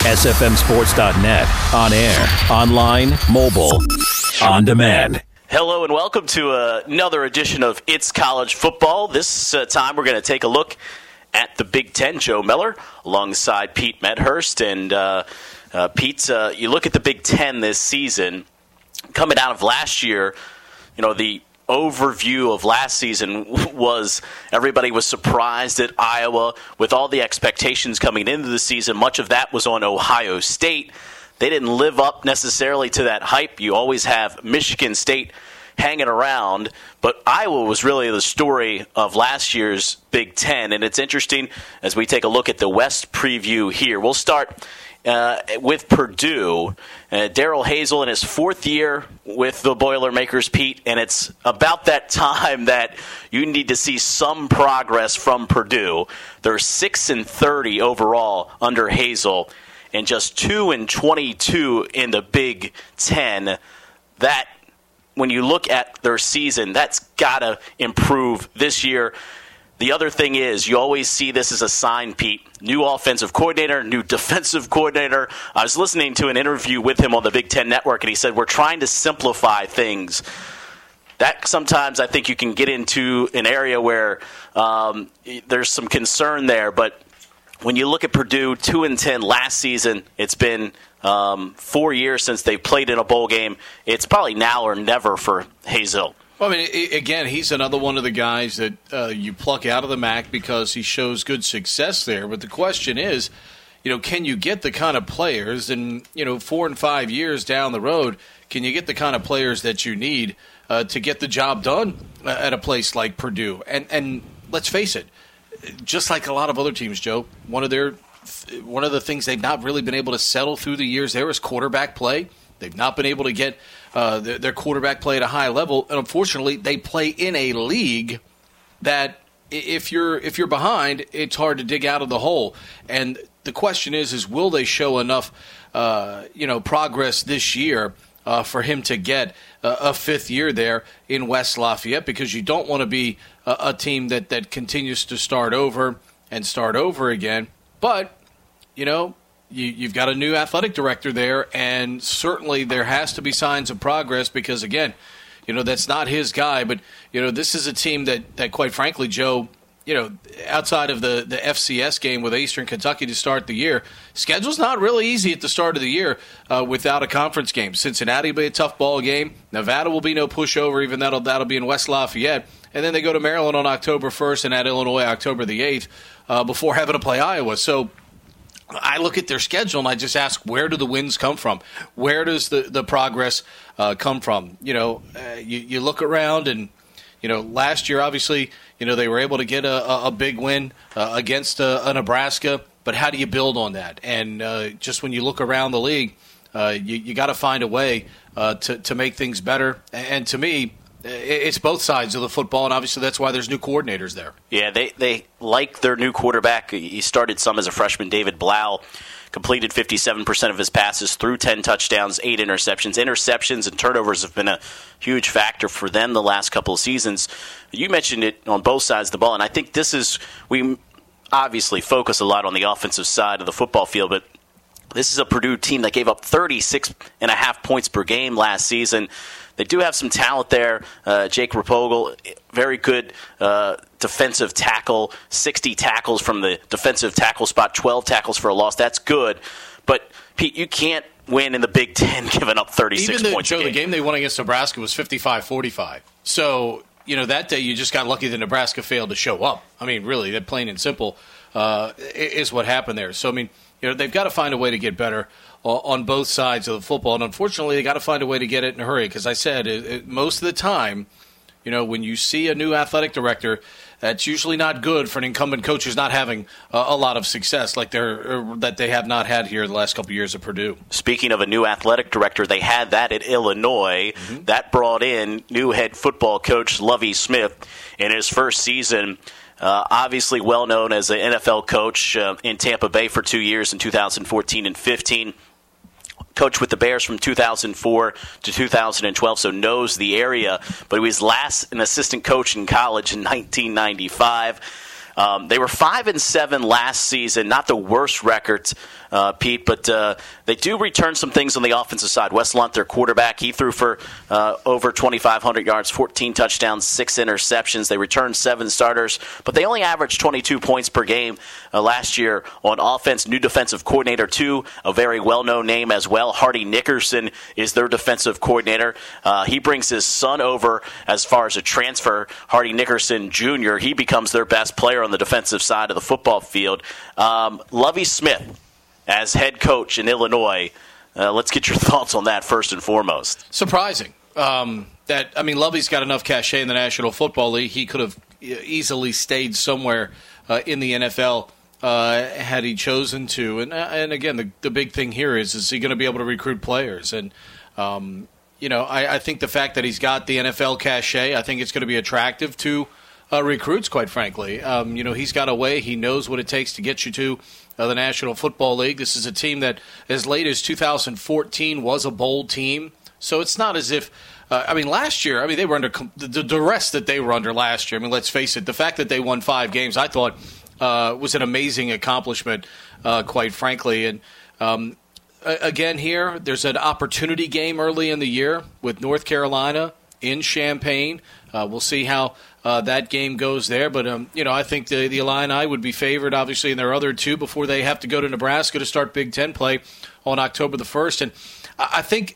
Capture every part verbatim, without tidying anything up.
S F M Sports dot net. On air, online, mobile, on demand. Hello and welcome to uh, another edition of It's College Football. This uh, time we're going to take a look at the Big Ten. Joe Miller alongside Pete Medhurst. And uh, uh, Pete, uh, you look at the Big Ten this season, coming out of last year, you know, the overview of last season was everybody was surprised at Iowa with all the expectations coming into the season. Much of that was on Ohio State. They didn't live up necessarily to that hype. You always have Michigan State hanging around, but Iowa was really the story of last year's Big Ten, and it's interesting as we take a look at the West preview here. We'll start uh, with Purdue. Uh, Darrell Hazell in his fourth year with the Boilermakers, Pete, and it's about that time that you need to see some progress from Purdue. They're six and thirty overall under Hazell, and just two and twenty-two in the Big Ten. That, when you look at their season, that's got to improve this year. The other thing is, you always see this as a sign, Pete. New offensive coordinator, new defensive coordinator. I was listening to an interview with him on the Big Ten Network, and he said, we're trying to simplify things. That sometimes I think you can get into an area where um, there's some concern there, but when you look at Purdue, two and ten last season, it's been um, four years since they played in a bowl game. It's probably now or never for Hazell. Well, I mean, again, he's another one of the guys that uh, you pluck out of the M A C because he shows good success there. But the question is, you know, can you get the kind of players, and, you know, four and five years down the road, can you get the kind of players that you need uh, to get the job done at a place like Purdue? And and let's face it, just like a lot of other teams, Joe, one of their one of the things they've not really been able to settle through the years there is quarterback play. They've not been able to get uh, their, their quarterback play at a high level, and unfortunately, they play in a league that if you're if you're behind, it's hard to dig out of the hole. And the question is, is will they show enough, uh, you know, progress this year uh, for him to get a, a fifth year there in West Lafayette? Because you don't want to be a, a team that that continues to start over and start over again. But you know. You, you've got a new athletic director there, and certainly there has to be signs of progress because, again, you know, that's not his guy. But, you know, this is a team that, that quite frankly, Joe, you know, outside of the, the F C S game with Eastern Kentucky to start the year, schedule's not really easy at the start of the year uh, without a conference game. Cincinnati will be a tough ball game. Nevada will be no pushover, even that'll, that'll be in West Lafayette. And then they go to Maryland on October first and at Illinois October the eighth uh, before having to play Iowa. So, I look at their schedule and I just ask, where do the wins come from? Where does the, the progress uh, come from? You know, uh, you, you look around and, you know, last year, obviously, you know, they were able to get a, a big win uh, against a, a Nebraska, but how do you build on that? And uh, just when you look around the league, uh, you, you got to find a way uh, to, to make things better. And to me, it's both sides of the football, and obviously that's why there's new coordinators there. Yeah, they, they like their new quarterback. He started some as a freshman, David Blau, completed fifty-seven percent of his passes, threw ten touchdowns, eight interceptions. Interceptions and turnovers have been a huge factor for them the last couple of seasons. You mentioned it on both sides of the ball, and I think this is – we obviously focus a lot on the offensive side of the football field, but this is a Purdue team that gave up thirty-six and a half points per game last season. They do have some talent there. Uh, Jake Rapogel, very good uh, defensive tackle, sixty tackles from the defensive tackle spot, twelve tackles for a loss. That's good. But, Pete, you can't win in the Big Ten giving up thirty-six Even the, points Joe, a game. The game they won against Nebraska was fifty-five forty-five. So, you know, that day you just got lucky that Nebraska failed to show up. I mean, really, that plain and simple uh, is what happened there. So, I mean, you know, they've got to find a way to get better on both sides of the football. And unfortunately, they got to find a way to get it in a hurry. Because I said, it, it, most of the time, you know, when you see a new athletic director, that's usually not good for an incumbent coach who's not having uh, a lot of success like they're that they have not had here the last couple of years at Purdue. Speaking of a new athletic director, they had that at Illinois. Mm-hmm. That brought in new head football coach Lovie Smith in his first season. Uh, obviously well known as an N F L coach uh, in Tampa Bay for two years in two thousand fourteen and fifteen. Coached with the Bears from two thousand four to two thousand twelve, so knows the area. But he was last an assistant coach in college in nineteen ninety-five. Um, they were five and seven last season, not the worst record uh, Pete, but uh, they do return some things on the offensive side. Wes Lunt, their quarterback, he threw for uh, over twenty-five hundred yards, fourteen touchdowns, six interceptions. They returned seven starters, but they only averaged twenty-two points per game uh, last year on offense. New defensive coordinator, too, a very well-known name as well. Hardy Nickerson is their defensive coordinator. Uh, he brings his son over as far as a transfer. Hardy Nickerson Junior, he becomes their best player on the defensive side of the football field. Um, Lovie Smith as head coach in Illinois. Uh, let's get your thoughts on that first and foremost. Surprising. Um, that I mean, Lovey's got enough cachet in the National Football League. He could have easily stayed somewhere uh, in the N F L uh, had he chosen to. And and again, the the big thing here is is he going to be able to recruit players? And um, you know, I, I think the fact that he's got the N F L cachet, I think it's going to be attractive to uh, recruits. Quite frankly, um, you know, he's got a way. He knows what it takes to get you to uh, the National Football League. This is a team that, as late as two thousand fourteen, was a bowl team. So it's not as if, uh, I mean, last year, I mean, they were under the, the duress that they were under last year. I mean, let's face it, the fact that they won five games, I thought, uh, was an amazing accomplishment, uh, quite frankly. And um, again, here, there's an opportunity game early in the year with North Carolina in Champaign. Uh, we'll see how uh, that game goes there. But, um, you know, I think the, the Illini would be favored, obviously, in their other two before they have to go to Nebraska to start Big Ten play on October the first. And I think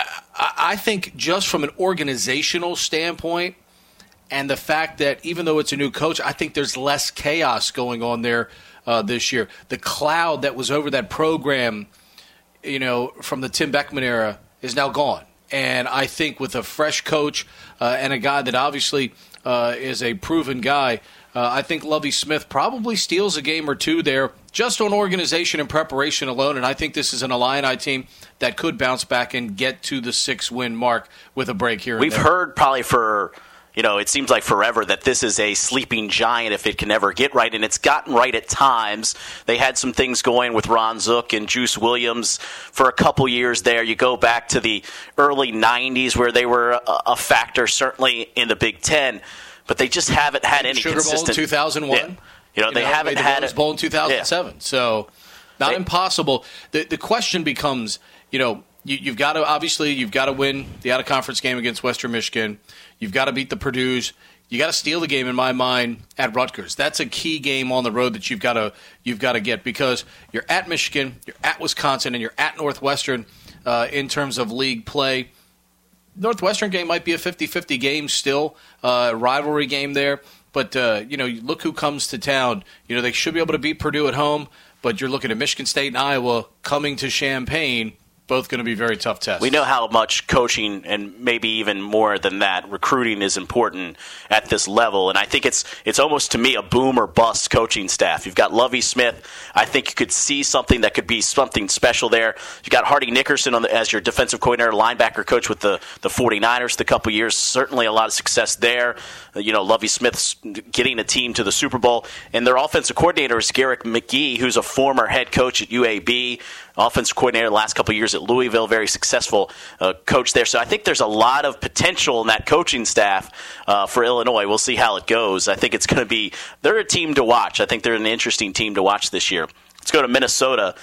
I think just from an organizational standpoint and the fact that even though it's a new coach, I think there's less chaos going on there uh, this year. The cloud that was over that program, you know, from the Tim Beckman era is now gone. And I think with a fresh coach uh, and a guy that obviously uh, is a proven guy, uh, I think Lovie Smith probably steals a game or two there just on organization and preparation alone. And I think this is an Illini team that could bounce back and get to the six-win mark with a break here and We've there. heard probably for, you know, it seems like forever that this is a sleeping giant if it can ever get right, and it's gotten right at times. They had some things going with Ron Zook and Juice Williams for a couple years there. You go back to the early nineties where they were a, a factor, certainly in the Big Ten, but they just haven't had any Sugar consistent. Bowl in two thousand one. Yeah. You know, you they know, haven't the had Rose it. Bowl in two thousand seven. Yeah. So not they, impossible. The the question becomes, you know, you, you've got to obviously you've got to win the out of conference game against Western Michigan. You've got to beat the Purdue's. You got to steal the game in my mind at Rutgers. That's a key game on the road that you've got to you've got to get because you're at Michigan, you're at Wisconsin, and you're at Northwestern uh, in terms of league play. Northwestern game might be a fifty-fifty game still, uh, rivalry game there. But, uh, you know, look who comes to town. You know, they should be able to beat Purdue at home, but you're looking at Michigan State and Iowa coming to Champaign. Both going to be very tough tests. We know how much coaching and maybe even more than that, recruiting is important at this level. And I think it's it's almost to me a boom or bust coaching staff. You've got Lovie Smith. I think you could see something that could be something special there. You've got Hardy Nickerson on the, as your defensive coordinator, linebacker coach with the, the 49ers the couple years. Certainly a lot of success there. You know, Lovie Smith's getting a team to the Super Bowl. And their offensive coordinator is Garrick McGee, who's a former head coach at U A B. Offensive coordinator the last couple of years at Louisville, very successful uh, coach there. So I think there's a lot of potential in that coaching staff uh, for Illinois. We'll see how it goes. I think it's going to be – they're a team to watch. I think they're an interesting team to watch this year. Let's go to Minnesota.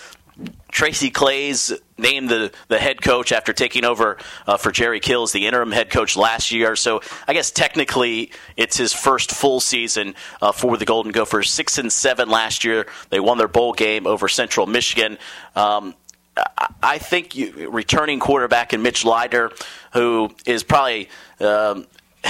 Tracy Claeys named the, the head coach after taking over uh, for Jerry Kills, the interim head coach last year. So I guess technically it's his first full season uh, for the Golden Gophers. Six and seven last year. They won their bowl game over Central Michigan. Um, I think you, returning quarterback in Mitch Leidner, who is probably um,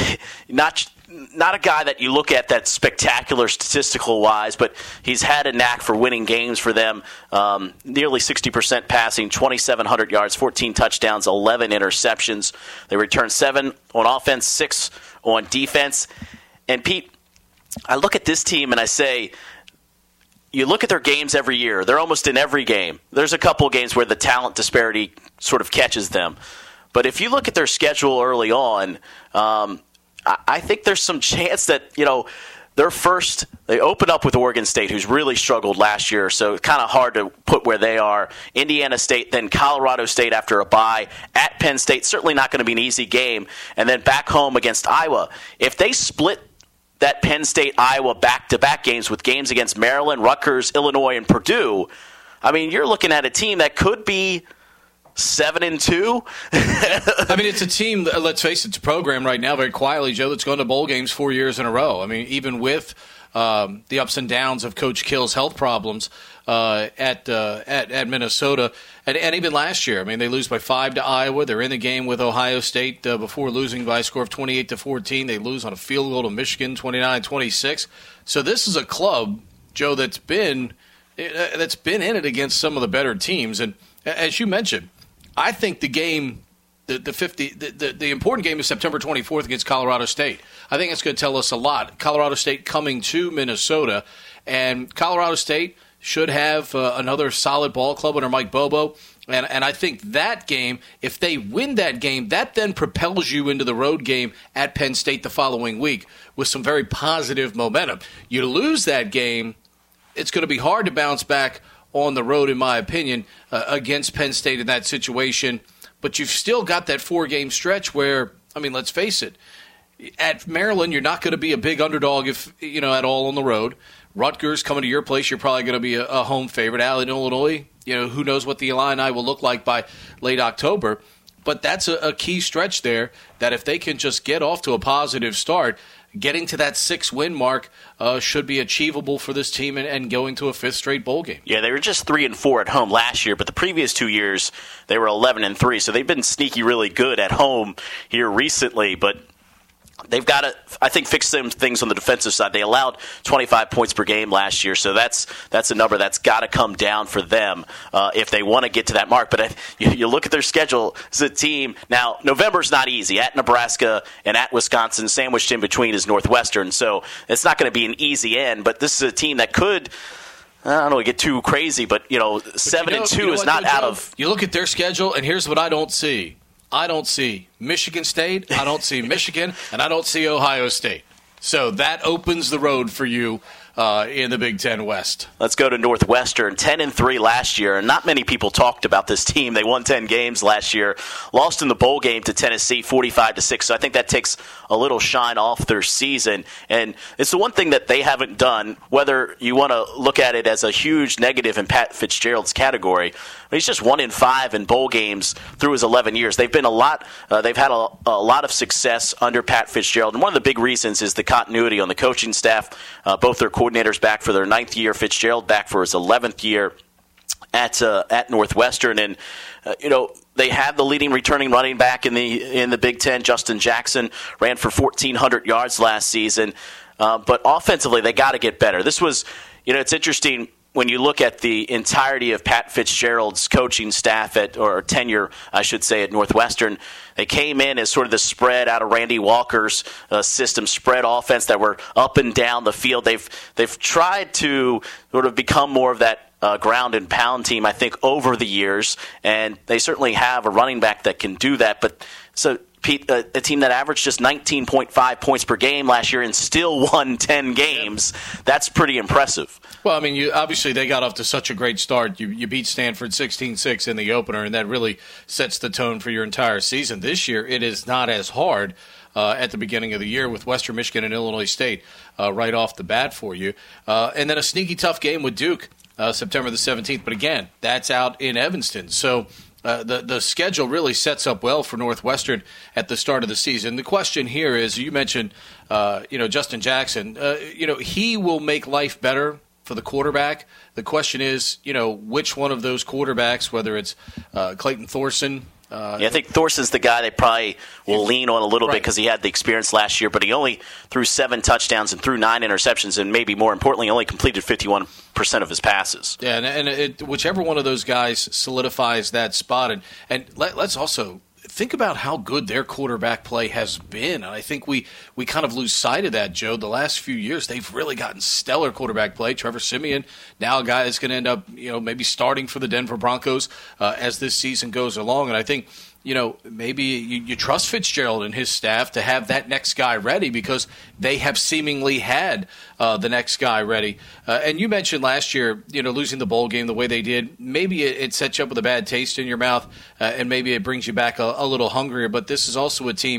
not not a guy that you look at that's spectacular statistical wise, but he's had a knack for winning games for them. Um, nearly sixty percent passing, twenty-seven hundred yards, fourteen touchdowns, eleven interceptions. They returned seven on offense, six on defense. And Pete, I look at this team and I say, you look at their games every year. They're almost in every game. There's a couple of games where the talent disparity sort of catches them. But if you look at their schedule early on, um, I, I think there's some chance that, you know, their first, they open up with Oregon State, who's really struggled last year, so it's kind of hard to put where they are. Indiana State, then Colorado State after a bye. At Penn State, certainly not going to be an easy game. And then back home against Iowa. If they split that Penn State-Iowa back-to-back games with games against Maryland, Rutgers, Illinois, and Purdue, I mean, you're looking at a team that could be seven and two. I mean, it's a team, that, let's face it, it's a program right now, very quietly, Joe, that's gone to bowl games four years in a row. I mean, even with um, the ups and downs of Coach Kill's health problems uh, at, uh, at at Minnesota, and, and even last year, I mean, they lose by five to Iowa. They're in the game with Ohio State uh, before losing by a score of twenty-eight to fourteen. They lose on a field goal to Michigan, twenty-nine twenty-six. So this is a club, Joe, that's been that's been in it against some of the better teams. And as you mentioned, I think the game, the the fifty, the, the, the important game is September twenty-fourth against Colorado State. I think it's going to tell us a lot. Colorado State coming to Minnesota, and Colorado State should have uh, another solid ball club under Mike Bobo. And and I think that game, if they win that game, that then propels you into the road game at Penn State the following week with some very positive momentum. You lose that game, it's going to be hard to bounce back on the road, in my opinion, uh, against Penn State in that situation. But you've still got that four-game stretch where, I mean, let's face it, at Maryland, you're not going to be a big underdog if you know at all on the road. Rutgers coming to your place, you're probably going to be a, a home favorite. Allen, Illinois, you know, who knows what the Illini will look like by late October. But that's a, a key stretch there that if they can just get off to a positive start, getting to that six-win mark uh, should be achievable for this team and, and going to a fifth straight bowl game. Yeah, they were just three and four at home last year, but the previous two years they were eleven and three. So they've been sneaky, really good at home here recently. But they've got to, I think, fix some things on the defensive side. They allowed twenty-five points per game last year, so that's that's a number that's got to come down for them uh, if they want to get to that mark. But if you, you look at their schedule as a team, now November's not easy. At Nebraska and at Wisconsin, sandwiched in between is Northwestern, so it's not going to be an easy end. But this is a team that could, I don't know, get too crazy, but you know, but seven you know, and two you know is not out of. You look at their schedule, and here's what I don't see. I don't see Michigan State, I don't see Michigan, and I don't see Ohio State. So that opens the road for you uh, in the Big Ten West. Let's go to Northwestern, ten and three last year, and not many people talked about this team. They won ten games last year, lost in the bowl game to Tennessee, forty-five to six. So I think that takes a little shine off their season, and it's the one thing that they haven't done. Whether you want to look at it as a huge negative in Pat Fitzgerald's category, he's just one in five in bowl games through his eleven years. They've been a lot. Uh, they've had a, a lot of success under Pat Fitzgerald, and one of the big reasons is the continuity on the coaching staff. Uh, both their coordinators back for their ninth year, Fitzgerald back for his eleventh year at uh, at Northwestern, and uh, you know they have the leading returning running back in the in the Big Ten. Justin Jackson ran for fourteen hundred yards last season, uh, but offensively they got to get better. This was, you know, it's interesting. When you look at the entirety of Pat Fitzgerald's coaching staff at or tenure, I should say, at Northwestern, they came in as sort of the spread out of Randy Walker's uh, system, spread offense that were up and down the field. They've they've tried to sort of become more of that uh, ground and pound team, I think, over the years, and they certainly have a running back that can do that. But so. Pete, a, a team that averaged just nineteen point five points per game last year and still won ten games, that's pretty impressive. Well, I mean, you, obviously they got off to such a great start. You, you beat Stanford sixteen six in the opener, and that really sets the tone for your entire season. This year, it is not as hard uh, at the beginning of the year with Western Michigan and Illinois State uh, right off the bat for you. Uh, and then a sneaky tough game with Duke uh, September the seventeenth. But again, that's out in Evanston. So Uh, the the schedule really sets up well for Northwestern at the start of the season. The question here is, you mentioned, uh, you know, Justin Jackson. Uh, you know, he will make life better for the quarterback. The question is, you know, which one of those quarterbacks, whether it's uh, Clayton Thorson. Uh, yeah, I think Thorson's the guy they probably will lean on a little right. bit because he had the experience last year, but he only threw seven touchdowns and threw nine interceptions, and maybe more importantly, only completed fifty-one percent of his passes. Yeah, and, and it, whichever one of those guys solidifies that spot. And, and let, let's also think about how good their quarterback play has been. And I think we, we kind of lose sight of that, Joe. The last few years, they've really gotten stellar quarterback play. Trevor Siemian, now a guy that's going to end up, you know, maybe starting for the Denver Broncos uh, as this season goes along. And I think, you know, maybe you, you trust Fitzgerald and his staff to have that next guy ready because they have seemingly had uh, the next guy ready. Uh, and you mentioned last year, you know, losing the bowl game the way they did. Maybe it, it sets you up with a bad taste in your mouth, uh, and maybe it brings you back a, a little hungrier. But this is also a team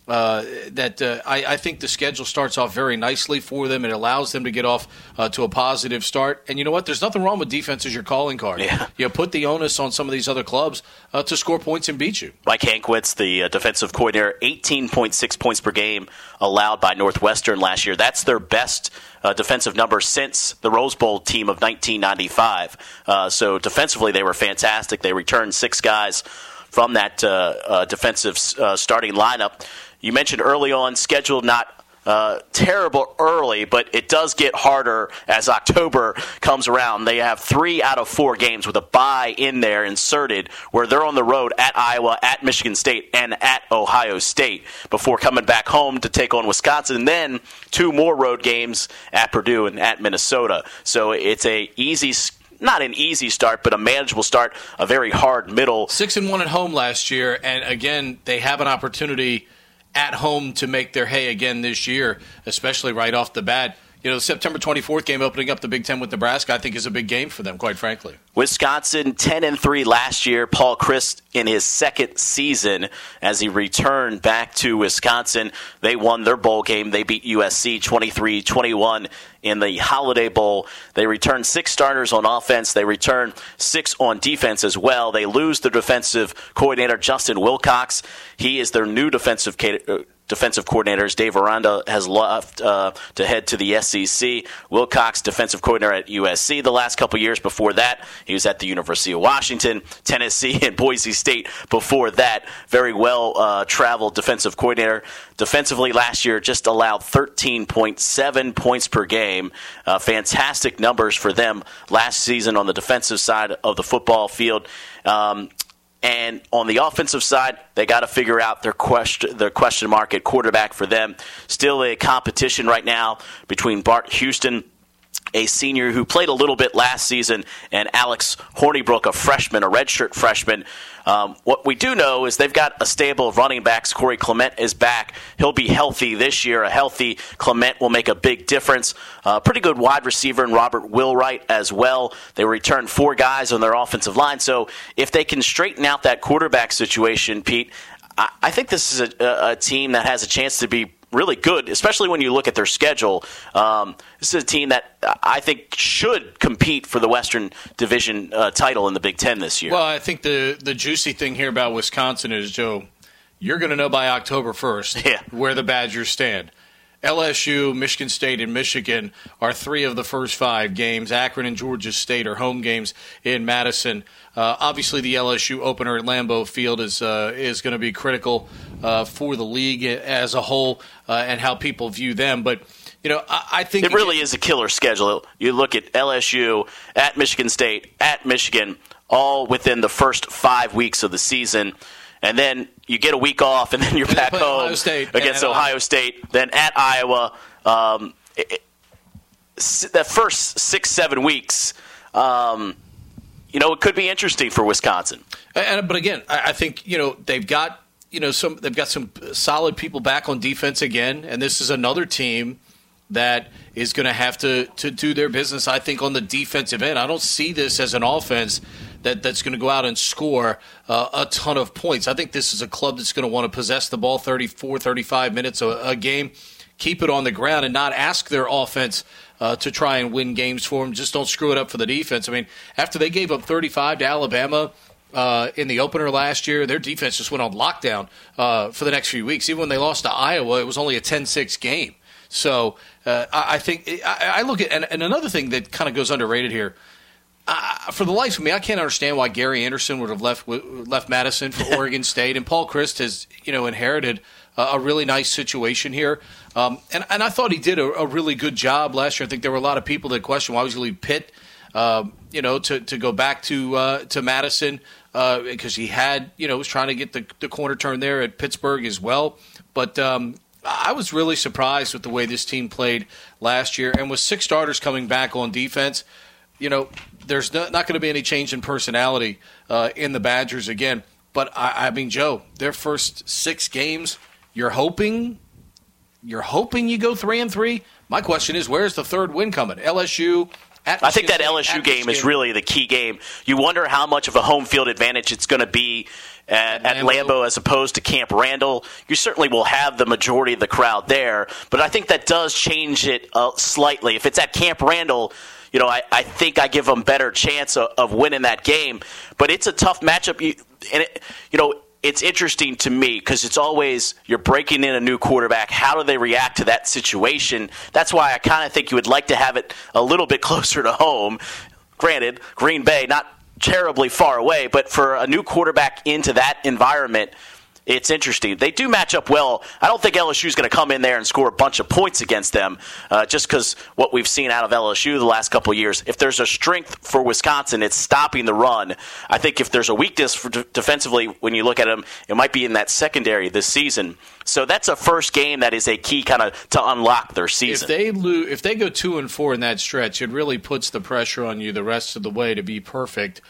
Uh, that uh, I, I think the schedule starts off very nicely for them. It allows them to get off uh, to a positive start. And you know what? There's nothing wrong with defense as your calling card. Yeah. You put the onus on some of these other clubs uh, to score points and beat you. Mike Hankwitz, the uh, defensive coordinator, eighteen point six points per game allowed by Northwestern last year. That's their best uh, defensive number since the Rose Bowl team of nineteen ninety-five. Uh, so defensively, they were fantastic. They returned six guys from that uh, uh, defensive uh, starting lineup. You mentioned early on, schedule not uh, terrible early, but it does get harder as October comes around. They have three out of four games with a bye in there inserted where they're on the road at Iowa, at Michigan State, and at Ohio State before coming back home to take on Wisconsin, and then two more road games at Purdue and at Minnesota. So it's a easy Not an easy start, but a manageable start, a very hard middle. Six and one at home last year, and again, they have an opportunity at home to make their hay again this year, especially right off the bat. You know, the September twenty-fourth game opening up the Big Ten with Nebraska, I think, is a big game for them, quite frankly. Wisconsin, ten and three last year. Paul Chryst in his second season as he returned back to Wisconsin. They won their bowl game. They beat U S C twenty-three twenty-one in the Holiday Bowl. They returned six starters on offense. They returned six on defense as well. They lose their defensive coordinator, Justin Wilcox. He is their new defensive coordinator. Defensive coordinators. Dave Aranda has left uh, to head to the S E C. Wilcox, defensive coordinator at U S C the last couple years. Before that, he was at the University of Washington, Tennessee, and Boise State before that. Very well-traveled uh, defensive coordinator. Defensively, last year, just allowed thirteen point seven points per game. Uh, fantastic numbers for them last season on the defensive side of the football field. Um, And on the offensive side, they got to figure out their question, their question mark at quarterback for them. Still a competition right now between Bart Houston, a senior who played a little bit last season, and Alex Hornibrook, a freshman, a redshirt freshman. Um, what we do know is they've got a stable of running backs. Corey Clement is back. He'll be healthy this year. A healthy Clement will make a big difference. Uh, pretty good wide receiver in Robert Willwright as well. They returned four guys on their offensive line. So if they can straighten out that quarterback situation, Pete, I, I think this is a, a team that has a chance to be really good, especially when you look at their schedule. Um, this is a team that I think should compete for the Western Division uh, title in the Big Ten this year. Well, I think the, the juicy thing here about Wisconsin is, Joe, you're going to know by October first yeah. where the Badgers stand. L S U, Michigan State, and Michigan are three of the first five games. Akron and Georgia State are home games in Madison. Uh, obviously, the L S U opener at Lambeau Field is uh, is going to be critical uh, for the league as a whole uh, and how people view them. But you know, I, I think it really is a killer schedule. You look at L S U, at Michigan State, at Michigan, all within the first five weeks of the season. And then you get a week off, and then you're back home Ohio State, against Ohio Iowa. State, then at Iowa. Um, it, it, that first six, seven weeks, um, you know, it could be interesting for Wisconsin. And, but again, I, I think you know they've got you know some they've got some solid people back on defense again, and this is another team that is going to have to to do their business. I think on the defensive end, I don't see this as an offense that, that's going to go out and score uh, a ton of points. I think this is a club that's going to want to possess the ball thirty-four, thirty-five minutes a, a game, keep it on the ground, and not ask their offense uh, to try and win games for them. Just don't screw it up for the defense. I mean, after they gave up thirty-five to Alabama uh, in the opener last year, their defense just went on lockdown uh, for the next few weeks. Even when they lost to Iowa, it was only a ten six game. So uh, I, I think I, I look at and, and another thing that kind of goes underrated here. Uh, for the life of me, I can't understand why Gary Anderson would have left left Madison for Oregon State, and Paul Chryst has you know inherited a, a really nice situation here, um, and and I thought he did a, a really good job last year. I think there were a lot of people that questioned why was he leave Pitt, um, you know, to, to go back to uh, to Madison uh, because he had you know was trying to get the the corner turn there at Pittsburgh as well, but. Um, I was really surprised with the way this team played last year, and with six starters coming back on defense, you know, there's not, not going to be any change in personality uh, in the Badgers again. But I, I mean, Joe, their first six games, you're hoping, you're hoping you go three and three. My question is, where's the third win coming? L S U, I think that L S U game is really the key game. You wonder how much of a home field advantage it's going to be at, at Lambeau as opposed to Camp Randall. You certainly will have the majority of the crowd there, but I think that does change it uh, slightly. If it's at Camp Randall, you know, I, I think I give them better chance of, of winning that game. But it's a tough matchup. You, and it, you know, it's interesting to me because it's always you're breaking in a new quarterback. How do they react to that situation? That's why I kind of think you would like to have it a little bit closer to home. Granted, Green Bay, not terribly far away, but for a new quarterback into that environment, it's interesting. They do match up well. I don't think L S U is going to come in there and score a bunch of points against them uh, just because what we've seen out of L S U the last couple of years. If there's a strength for Wisconsin, it's stopping the run. I think if there's a weakness for d- defensively when you look at them, it might be in that secondary this season. So that's a first game that is a key kind of to unlock their season. If they lose, if they go two and four in that stretch, it really puts the pressure on you the rest of the way to be perfect.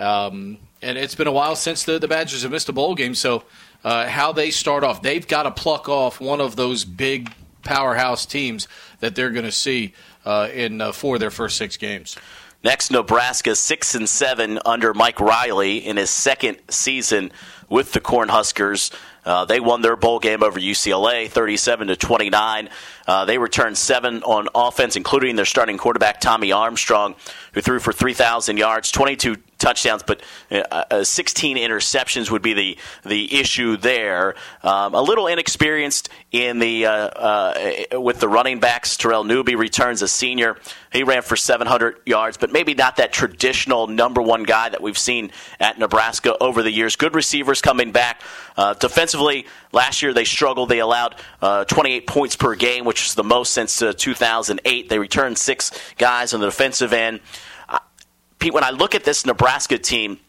Um, and it's been a while since the, the Badgers have missed a bowl game, so uh, how they start off, they've got to pluck off one of those big powerhouse teams that they're going to see uh, in uh, four of their first six games. Next, Nebraska six and seven under Mike Riley in his second season with the Cornhuskers. Uh, they won their bowl game over U C L A, thirty-seven to twenty-nine. Uh, they returned seven on offense, including their starting quarterback Tommy Armstrong, who threw for three thousand yards, twenty-two touchdowns, but uh, sixteen interceptions would be the the issue there. Um, a little inexperienced in the uh, uh, with the running backs. Terrell Newby returns a senior. He ran for seven hundred yards, but maybe not that traditional number one guy that we've seen at Nebraska over the years. Good receivers coming back. Uh, defensively, last year they struggled. They allowed uh, twenty-eight points per game, which is the most since uh, two thousand eight. They returned six guys on the defensive end. Uh, Pete, when I look at this Nebraska team,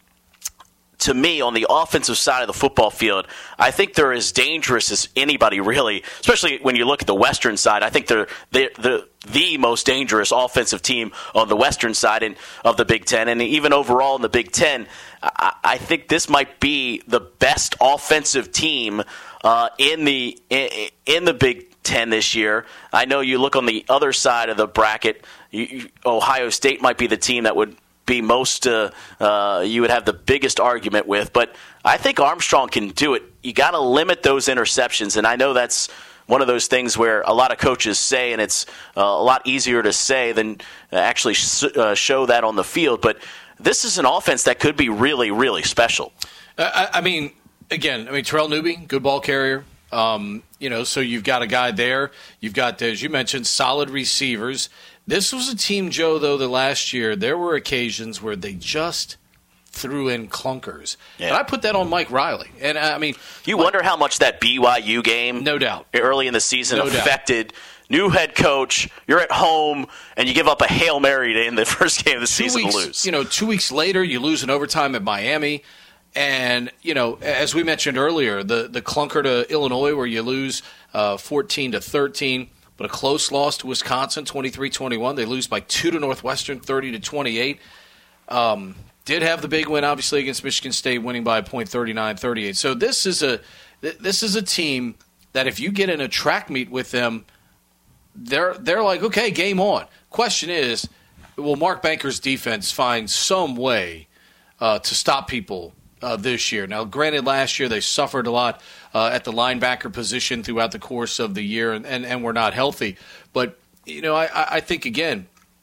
to me, on the offensive side of the football field, I think they're as dangerous as anybody, really, especially when you look at the Western side. I think they're, they're, they're the most dangerous offensive team on the Western side in, of the Big Ten. And even overall in the Big Ten, I, I think this might be the best offensive team uh, in the in, in the Big Ten this year. I know you look on the other side of the bracket, you, you, Ohio State might be the team that would be most uh, uh, you would have the biggest argument with, but I think Armstrong can do it. You got to limit those interceptions, and I know that's one of those things where a lot of coaches say, and it's uh, a lot easier to say than actually sh- uh, show that on the field, but this is an offense that could be really, really special. Uh, I, I mean, again, I mean Terrell Newby, good ball carrier. Um, you know, so you've got a guy there. You've got, as you mentioned, solid receivers. This was a team, Joe, though, the last year, there were occasions where they just threw in clunkers. Yeah. And I put that on Mike Riley. And, I mean, you Mike, wonder how much that B Y U game no doubt. early in the season no affected doubt. New head coach, you're at home, and you give up a Hail Mary in the first game of the two season weeks, to lose. You know, two weeks later, you lose in overtime at Miami. And, you know, as we mentioned earlier, the, the clunker to Illinois where you lose uh, fourteen to thirteen. But a close loss to Wisconsin, twenty-three twenty-one. They lose by two to Northwestern, thirty to twenty-eight. Um, did have the big win, obviously, against Michigan State, winning by a point, thirty-nine thirty-eight. So this is a this is a team that if you get in a track meet with them, they're they're like, okay, game on. Question is, will Mark Banker's defense find some way uh, to stop people Uh, this year? Now, granted, last year they suffered a lot uh, at the linebacker position throughout the course of the year and, and, and were not healthy. But, you know, I, I think, again,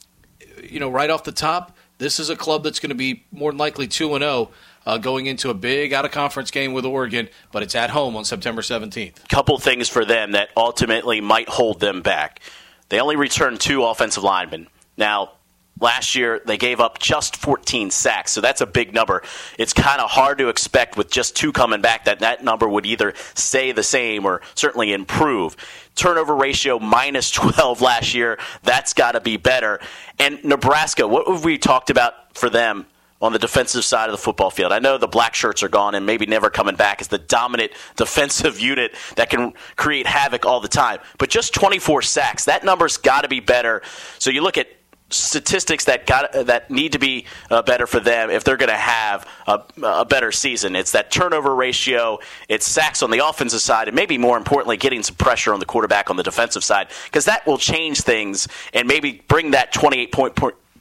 you know, right off the top, this is a club that's going to be more than likely two and oh uh, going into a big out-of-conference game with Oregon, but it's at home on September seventeenth. Couple things for them that ultimately might hold them back. They only returned two offensive linemen. Now, last year, they gave up just fourteen sacks, so that's a big number. It's kind of hard to expect with just two coming back that that number would either stay the same or certainly improve. Turnover ratio minus twelve last year. That's got to be better. And Nebraska, what have we talked about for them on the defensive side of the football field? I know the black shirts are gone and maybe never coming back as the dominant defensive unit that can create havoc all the time. But just twenty-four sacks, that number's got to be better. So you look at statistics that got that need to be uh, better for them if they're going to have a, a better season. It's that turnover ratio, it's sacks on the offensive side, and maybe more importantly, getting some pressure on the quarterback on the defensive side, because that will change things and maybe bring that twenty-eight point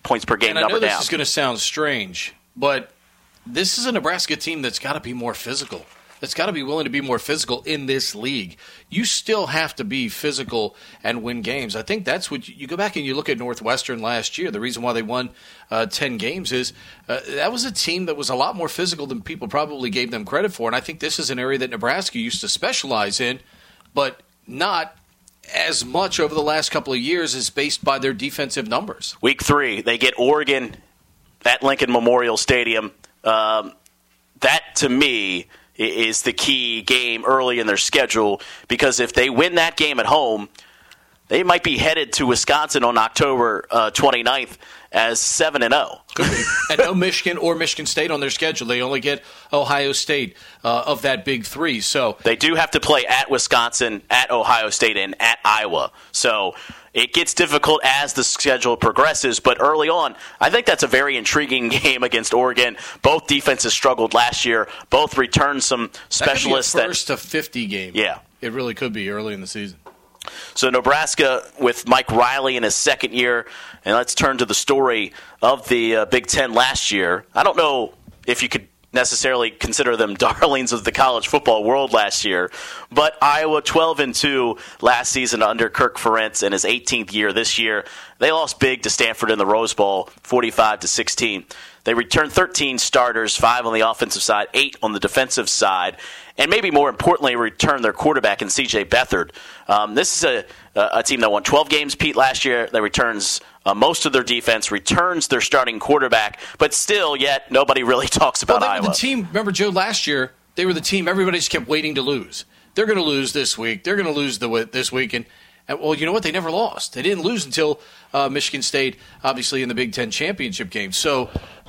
points per game and I number know this down. is going to sound strange, but this is a Nebraska team that's got to be more physical. That's got to be willing to be more physical in this league. You still have to be physical and win games. I think that's what you, you go back and you look at Northwestern last year. The reason why they won uh, ten games is uh, that was a team that was a lot more physical than people probably gave them credit for. And I think this is an area that Nebraska used to specialize in, but not as much over the last couple of years is based by their defensive numbers. Week three, they get Oregon at Lincoln Memorial Stadium. Um, that, to me, is the key game early in their schedule, because if they win that game at home, they might be headed to Wisconsin on October uh, twenty-ninth as seven and oh. Could be. And no Michigan or Michigan State on their schedule. They only get Ohio State uh, of that big three. So they do have to play at Wisconsin, at Ohio State, and at Iowa. So it gets difficult as the schedule progresses, but early on, I think that's a very intriguing game against Oregon. Both defenses struggled last year. Both returned some specialists. That could be a first to fifty game. Yeah. It really could be early in the season. So Nebraska with Mike Riley in his second year, and let's turn to the story of the uh, Big Ten last year. I don't know if you could necessarily consider them darlings of the college football world last year, but Iowa twelve and two last season under Kirk Ferentz in his eighteenth year this year. They lost big to Stanford in the Rose Bowl, forty-five to sixteen. They returned thirteen starters, five on the offensive side, eight on the defensive side, and maybe more importantly, returned their quarterback in C J Beathard. Um, this is a, a team that won twelve games, Pete, last year. That returns uh, most of their defense, returns their starting quarterback, but still, yet, nobody really talks about well, they Iowa. were the team, remember, Joe, last year, they were the team everybody just kept waiting to lose. They're going to lose this week. They're going to lose the this week. And, and, well, you know what? They never lost. They didn't lose until uh, Michigan State, obviously, in the Big Ten championship game. So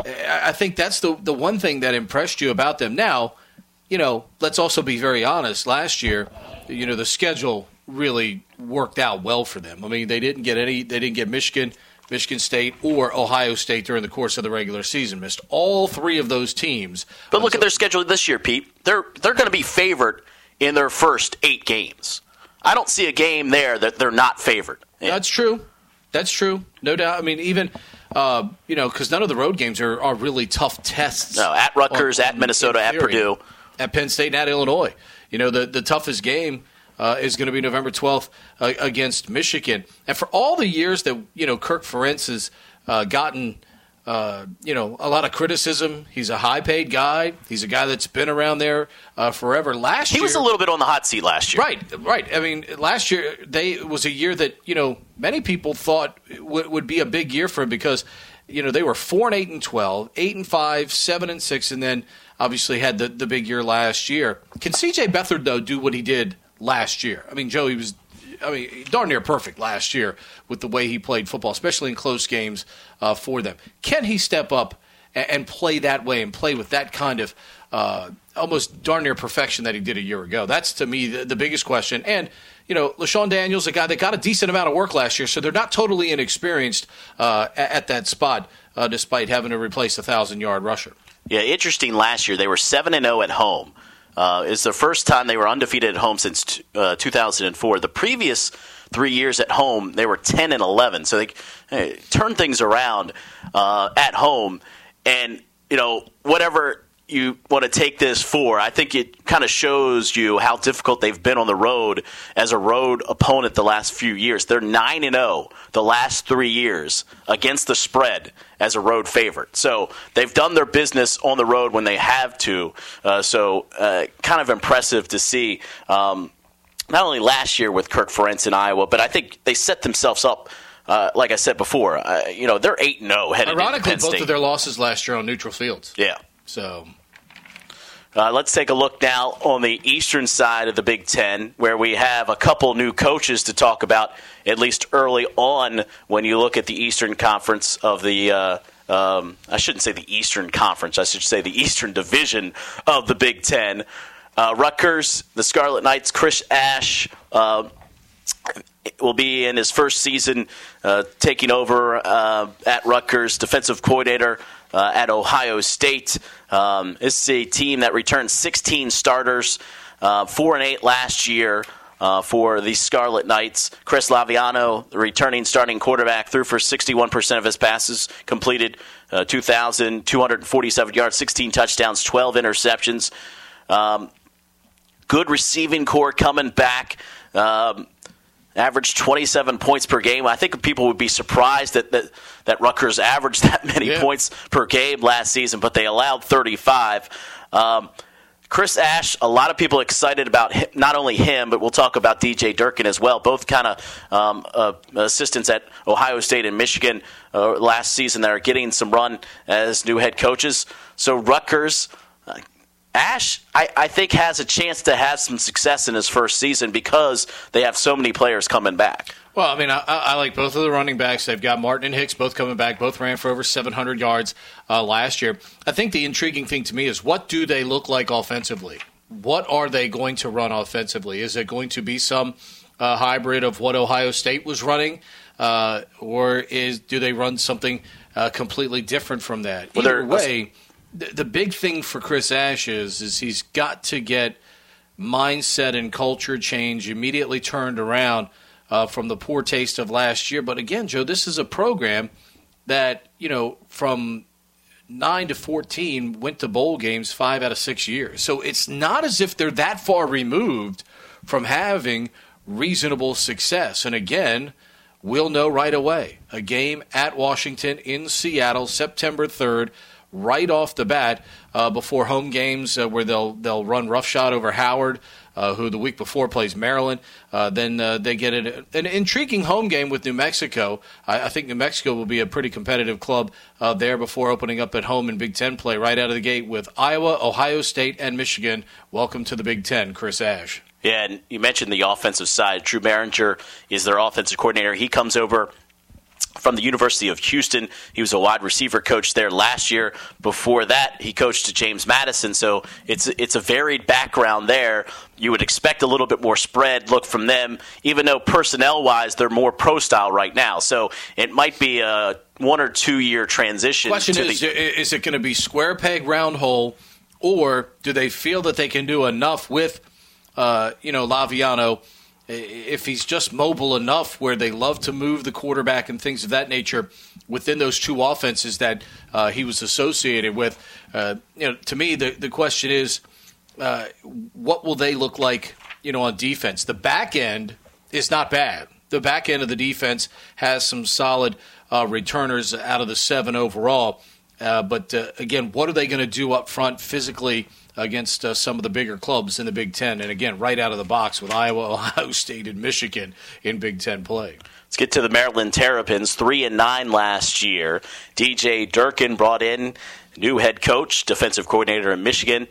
I think that's the the one thing that impressed you about them. Now, you know, let's also be very honest. Last year, you know, the schedule really worked out well for them. I mean, they didn't get any. They didn't get Michigan, Michigan State, or Ohio State during the course of the regular season. Missed all three of those teams. But look at their schedule this year, Pete. They're they're going to be favored in their first eight games. I don't see a game there that they're not favored. That's true. That's true. No doubt. I mean, even, uh, you know, because none of the road games are, are really tough tests. No, at Rutgers, on, at Minnesota, at Purdue. At Penn State and at Illinois. You know, the, the toughest game uh, is going to be November twelfth uh, against Michigan. And for all the years that, you know, Kirk Ferentz has uh, gotten, uh, you know, a lot of criticism. He's a high-paid guy. He's a guy that's been around there uh, forever. Last he year, was a little bit on the hot seat last year. Right, right. I mean, last year they it was a year that, you know, many people thought w- would be a big year for him because, you know, they were four and eight and twelve, eight and five, seven and six, and then obviously had the, the big year last year. Can C J Beathard though do what he did last year? I mean, Joe, he was, I mean, darn near perfect last year with the way he played football, especially in close games uh, for them. Can he step up and, and play that way and play with that kind of uh, almost darn near perfection that he did a year ago? That's to me the, the biggest question. And you know, LaShawn Daniels, a guy that got a decent amount of work last year, so they're not totally inexperienced uh, at, at that spot, uh, despite having to replace a thousand-yard rusher. Yeah, interesting. Last year they were seven and zero at home. Uh, it's the first time they were undefeated at home since t- uh, two thousand four. The previous three years at home, they were ten and eleven. So they hey, turned things around uh, at home, and you know whatever you want to take this for, I think it kind of shows you how difficult they've been on the road as a road opponent the last few years. They're nine and oh the last three years against the spread as a road favorite. So they've done their business on the road when they have to. Uh, so uh, kind of impressive to see. Um, not only last year with Kirk Ferentz in Iowa, but I think they set themselves up. Uh, like I said before, uh, you know they're eight and oh headed into Penn State. Ironically, both of their losses last year on neutral fields. Yeah. So, uh, let's take a look now on the eastern side of the Big Ten, where we have a couple new coaches to talk about, at least early on when you look at the Eastern Conference of the uh, um, I shouldn't say the Eastern Conference, I should say the Eastern Division of the Big Ten. Uh, Rutgers, the Scarlet Knights, Chris Ash uh, will be in his first season uh, taking over uh, at Rutgers, defensive coordinator Uh, at Ohio State. Um, this is a team that returned sixteen starters, uh, four and eight last year. uh, for the Scarlet Knights. Chris Laviano, the returning starting quarterback, threw for sixty-one percent of his passes, completed uh, two thousand two hundred forty-seven yards, sixteen touchdowns, twelve interceptions. Um, good receiving core coming back. Um, averaged twenty-seven points per game. I think people would be surprised that that, that Rutgers averaged that many yeah. points per game last season, but they allowed thirty-five. Um, Chris Ash, a lot of people excited about him, not only him, but we'll talk about D J Durkin as well. Both kind of um, uh, assistants at Ohio State and Michigan uh, last season that are getting some run as new head coaches. So Rutgers, uh, Ash, I, I think, has a chance to have some success in his first season because they have so many players coming back. Well, I mean, I, I like both of the running backs. They've got Martin and Hicks both coming back. Both ran for over seven hundred yards uh, last year. I think the intriguing thing to me is what do they look like offensively? What are they going to run offensively? Is it going to be some uh, hybrid of what Ohio State was running, uh, or is do they run something uh, completely different from that? Well, Either way, the, the big thing for Chris Ash is, is he's got to get mindset and culture change immediately turned around Uh, from the poor taste of last year. But again, Joe, this is a program that, you know, from nine to fourteen went to bowl games five out of six years. So it's not as if they're that far removed from having reasonable success. And again, we'll know right away. A game at Washington in Seattle, September third, right off the bat, uh, before home games uh, where they'll they'll run roughshod over Howard, Uh, who the week before plays Maryland. Uh, then uh, they get an, an intriguing home game with New Mexico. I, I think New Mexico will be a pretty competitive club uh, there before opening up at home in Big Ten play right out of the gate with Iowa, Ohio State, and Michigan. Welcome to the Big Ten, Chris Ash. Yeah, and you mentioned the offensive side. Drew Maringer is their offensive coordinator. He comes over from the University of Houston. He was a wide receiver coach there last year. Before that, he coached at James Madison, so it's it's a varied background there. You would expect a little bit more spread look from them, even though personnel-wise they're more pro-style right now. So it might be a one- or two-year transition. Question to is, the- is it going to be square peg, round hole, or do they feel that they can do enough with, uh, you know, Laviano, if he's just mobile enough where they love to move the quarterback and things of that nature within those two offenses that uh, he was associated with? Uh, you know, to me, the, the question is, uh, what will they look like, you know, on defense? The back end is not bad. The back end of the defense has some solid uh, returners out of the seven overall. Uh, but, uh, again, what are they going to do up front physically against uh, some of the bigger clubs in the Big Ten? And, again, right out of the box with Iowa, Ohio State, and Michigan in Big Ten play. Let's get to the Maryland Terrapins, three and nine last year. D J Durkin brought in new head coach, defensive coordinator in Michigan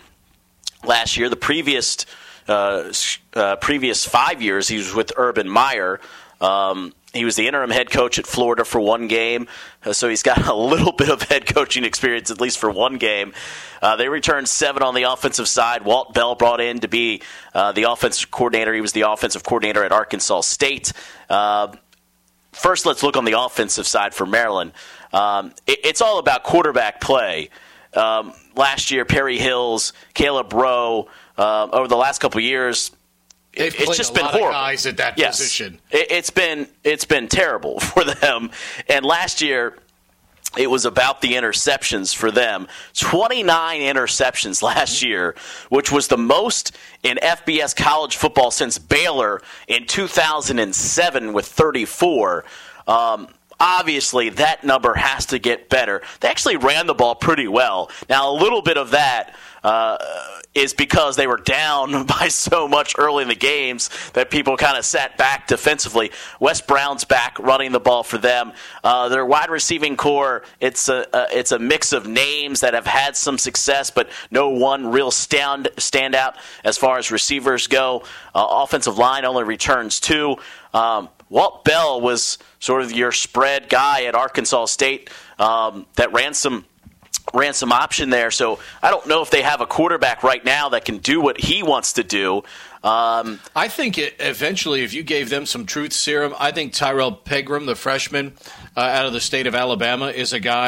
last year. The previous uh, uh, previous five years, he was with Urban Meyer. Um, he was the interim head coach at Florida for one game, uh, so he's got a little bit of head coaching experience, at least for one game. Uh, they returned seven on the offensive side. Walt Bell brought in to be uh, the offensive coordinator. He was the offensive coordinator at Arkansas State. Uh, first, let's look on the offensive side for Maryland. Um, it, it's all about quarterback play. Um, last year, Perry Hills, Caleb Rowe, uh, over the last couple of years, They've it's just a been lot horrible. Of guys at that yes. position. It, it's been it's been terrible for them. And last year, it was about the interceptions for them. twenty-nine interceptions last year, which was the most in F B S college football since Baylor in two thousand seven with thirty-four. Um, obviously, that number has to get better. They actually ran the ball pretty well. Now, a little bit of that uh, is because they were down by so much early in the games that people kind of sat back defensively. Wes Brown's back running the ball for them. Uh, their wide receiving core, it's a, a it's a mix of names that have had some success, but no one real stand standout as far as receivers go. Uh, offensive line only returns two. Um, Walt Bell was sort of your spread guy at Arkansas State um, that ran some ran some option there. So I don't know if they have a quarterback right now that can do what he wants to do. Um, I think it, eventually, if you gave them some truth serum, I think Tyrell Pegram, the freshman uh, out of the state of Alabama, is a guy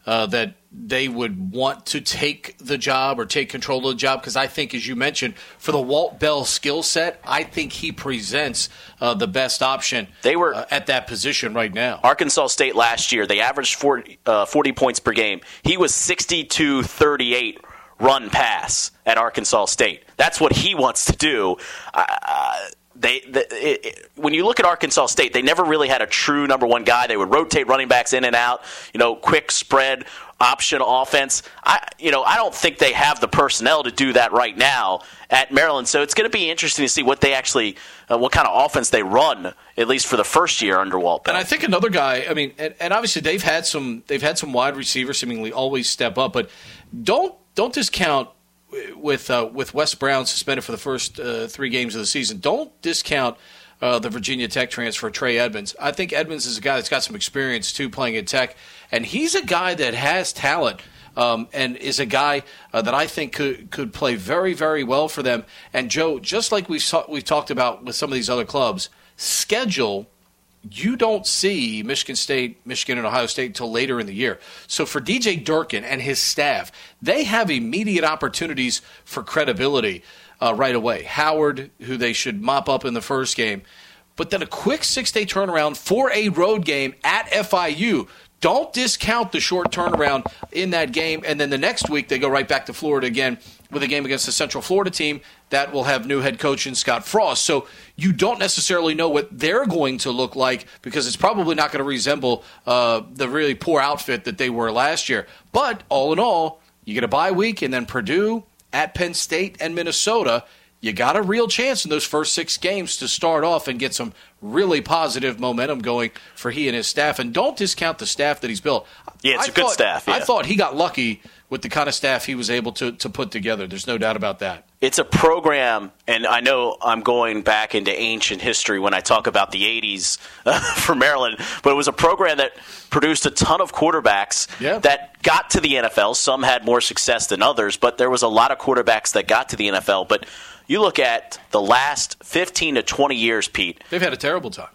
uh, that they would want to take the job or take control of the job, because I think, as you mentioned, for the Walt Bell skill set, I think he presents uh, the best option they were, uh, at that position right now. Arkansas State last year, they averaged forty, uh, forty points per game. He was sixty-two thirty-eight run pass at Arkansas State. That's what he wants to do. Uh, They, the, it, it, when you look at Arkansas State, they never really had a true number one guy. They would rotate running backs in and out, you know, quick spread option offense. I, you know, I don't think they have the personnel to do that right now at Maryland. So it's going to be interesting to see what they actually, uh, what kind of offense they run, at least for the first year under Walt Bell. And I think another guy. I mean, and, and obviously they've had some, they've had some wide receivers seemingly always step up, but don't don't discount. With uh, with Wes Brown suspended for the first uh, three games of the season, don't discount uh, the Virginia Tech transfer, Trey Edmonds. I think Edmonds is a guy that's got some experience, too, playing at Tech, and he's a guy that has talent um, and is a guy uh, that I think could could play very, very well for them. And, Joe, just like we've, saw, we've talked about with some of these other clubs, schedule – you don't see Michigan State, Michigan, and Ohio State until later in the year. So for D J Durkin and his staff, they have immediate opportunities for credibility uh, right away. Howard, who they should mop up in the first game, but then a quick six-day turnaround for a road game at F I U. Don't discount the short turnaround in that game, and then the next week they go right back to Florida again with a game against the Central Florida team that will have new head coach in Scott Frost. So you don't necessarily know what they're going to look like, because it's probably not going to resemble uh, the really poor outfit that they were last year. But all in all, you get a bye week, and then Purdue at Penn State and Minnesota. You got a real chance in those first six games to start off and get some really positive momentum going for he and his staff. And don't discount the staff that he's built. Yeah, it's I a good thought, staff. Yeah. I thought he got lucky with the kind of staff he was able to, to put together. There's no doubt about that. It's a program, and I know I'm going back into ancient history when I talk about the eighties uh, for Maryland, but it was a program that produced a ton of quarterbacks yeah. that got to the N F L. Some had more success than others, but there was a lot of quarterbacks that got to the N F L. But you look at the last fifteen to twenty years, Pete. They've had a terrible time.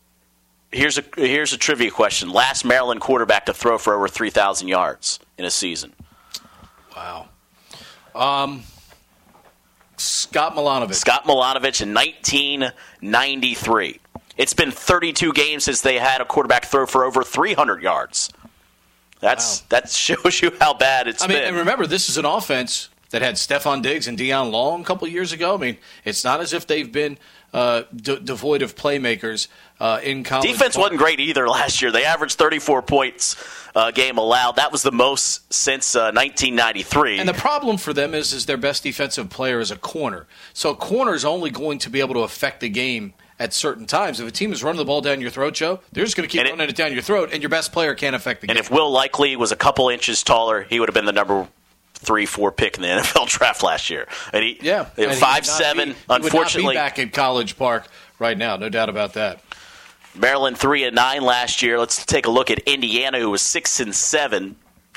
Here's a here's a trivia question. Last Maryland quarterback to throw for over three thousand yards in a season. Wow. Um, Scott Milanovic. Scott Milanovic in nineteen ninety-three. It's been thirty-two games since they had a quarterback throw for over three hundred yards. That's wow. That shows you how bad it's I mean, been. And remember, this is an offense that had Stephon Diggs and Deion Long a couple of years ago. I mean, it's not as if they've been uh, de- devoid of playmakers uh, in college. Defense Park. wasn't great either last year. They averaged thirty-four points a game allowed. That was the most since uh, nineteen ninety-three. And the problem for them is, is their best defensive player is a corner. So a corner is only going to be able to affect the game at certain times. If a team is running the ball down your throat, Joe, they're just going to keep and running it, it down your throat, and your best player can't affect the and game. And if Will Likely was a couple inches taller, he would have been the number three, four pick in the N F L draft last year. And he, yeah, five seven. Unfortunately, he would not be back at College Park right now. No doubt about that. Maryland three and nine last year. Let's take a look at Indiana, who was six and seven.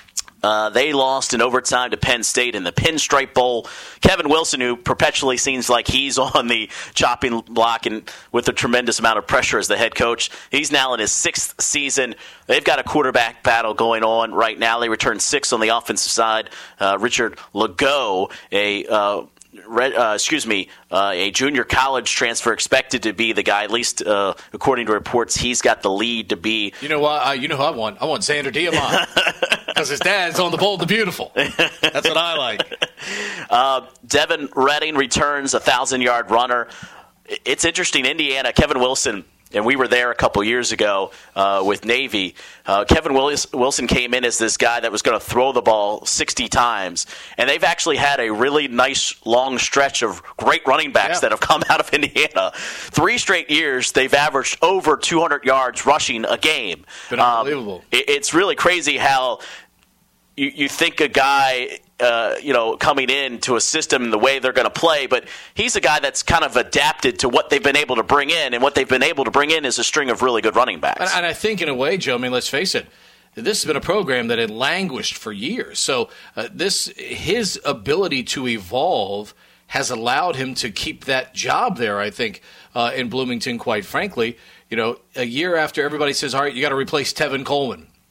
Uh, they lost in overtime to Penn State in the Pinstripe Bowl. Kevin Wilson, who perpetually seems like he's on the chopping block and with a tremendous amount of pressure as the head coach, he's now in his sixth season. They've got a quarterback battle going on right now. They returned six on the offensive side. Uh, Richard Legault, a uh, Red, uh, excuse me, uh, a junior college transfer, expected to be the guy, at least uh, according to reports, he's got the lead to be. You know what? Uh, you know who I want? I want Xander Diamond because his dad's on the Bold and the Beautiful. That's what I like. Uh, Devin Redding returns a thousand-yard runner. It's interesting, Indiana, Kevin Wilson, and we were there a couple years ago uh, with Navy. Uh, Kevin Willis, Wilson came in as this guy that was going to throw the ball sixty times, and they've actually had a really nice long stretch of great running backs yeah. that have come out of Indiana. Three straight years, they've averaged over two hundred yards rushing a game. Been unbelievable. Um, it, it's really crazy how you, you think a guy – Uh, you know, coming into a system the way they're going to play, but he's a guy that's kind of adapted to what they've been able to bring in, and what they've been able to bring in is a string of really good running backs. And, and I think in a way, Joe, I mean, let's face it, this has been a program that had languished for years. So uh, this his ability to evolve has allowed him to keep that job there, I think, uh, in Bloomington, quite frankly. You know, a year after everybody says, all right, you got to replace Tevin Coleman.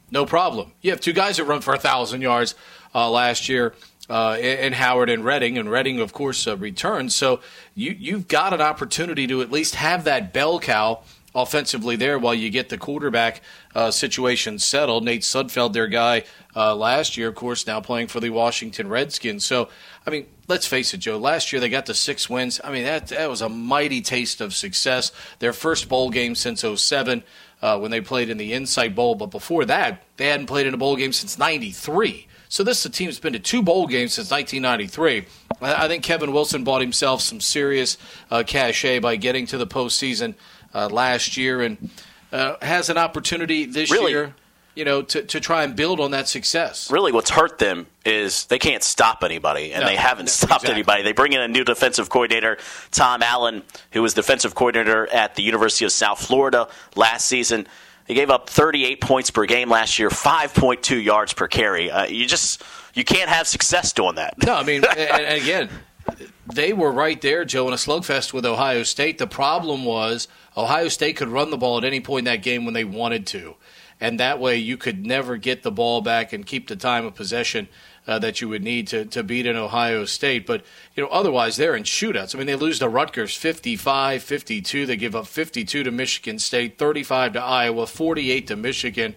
no problem. You have two guys that run for one thousand yards uh, last year uh, in Howard and Redding, and Redding, of course, uh, returned. So you, you've got an opportunity to at least have that bell cow offensively there while you get the quarterback uh, situation settled. Nate Sudfeld, their guy uh, last year, of course, now playing for the Washington Redskins. So, I mean, let's face it, Joe. Last year they got to six wins. I mean, that that was a mighty taste of success. Their first bowl game since oh seven uh, when they played in the Insight Bowl. But before that, they hadn't played in a bowl game since ninety-three. So this is a team that's been to two bowl games since nineteen ninety-three. I think Kevin Wilson bought himself some serious uh, cachet by getting to the postseason Uh, last year, and uh, has an opportunity this really, year, you know, to, to try and build on that success. Really, what's hurt them is they can't stop anybody, and no, they haven't no, stopped exactly. anybody. They bring in a new defensive coordinator, Tom Allen, who was defensive coordinator at the University of South Florida last season. He gave up thirty-eight points per game last year, five point two yards per carry. Uh, you just you can't have success doing that. No, I mean, and, and again, they were right there, Joe, in a slugfest with Ohio State. The problem was Ohio State could run the ball at any point in that game when they wanted to. And that way you could never get the ball back and keep the time of possession uh, that you would need to, to beat an Ohio State. But, you know, otherwise they're in shootouts. I mean, they lose to Rutgers fifty-five fifty-two. They give up fifty-two to Michigan State, thirty-five to Iowa, forty-eight to Michigan.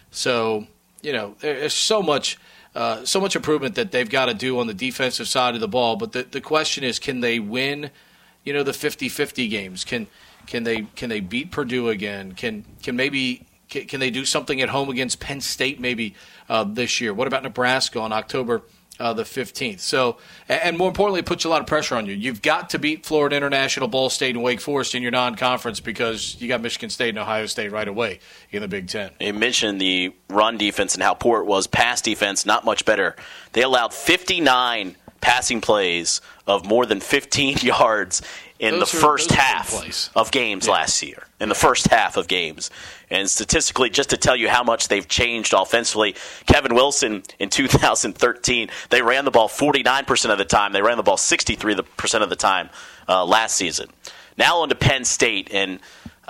So, you know, there's so much uh, so much improvement that they've got to do on the defensive side of the ball. But the, the question is, can they win, you know, the fifty-fifty games? Can Can they can they beat Purdue again? Can can maybe can, can they do something at home against Penn State maybe uh, this year? What about Nebraska on October uh, the fifteenth? So, and more importantly, it puts a lot of pressure on you. You've got to beat Florida International, Ball State, and Wake Forest in your non-conference because you got Michigan State and Ohio State right away in the Big Ten. You mentioned the run defense and how poor it was. Pass defense, not much better. They allowed fifty-nine passing plays of more than fifteen yards in those the are, first half of games yeah. last year, in the first half of games. And statistically, just to tell you how much they've changed offensively, Kevin Wilson in two thousand thirteen, they ran the ball forty-nine percent of the time. They ran the ball sixty-three percent of the time uh, last season. Now on to Penn State, and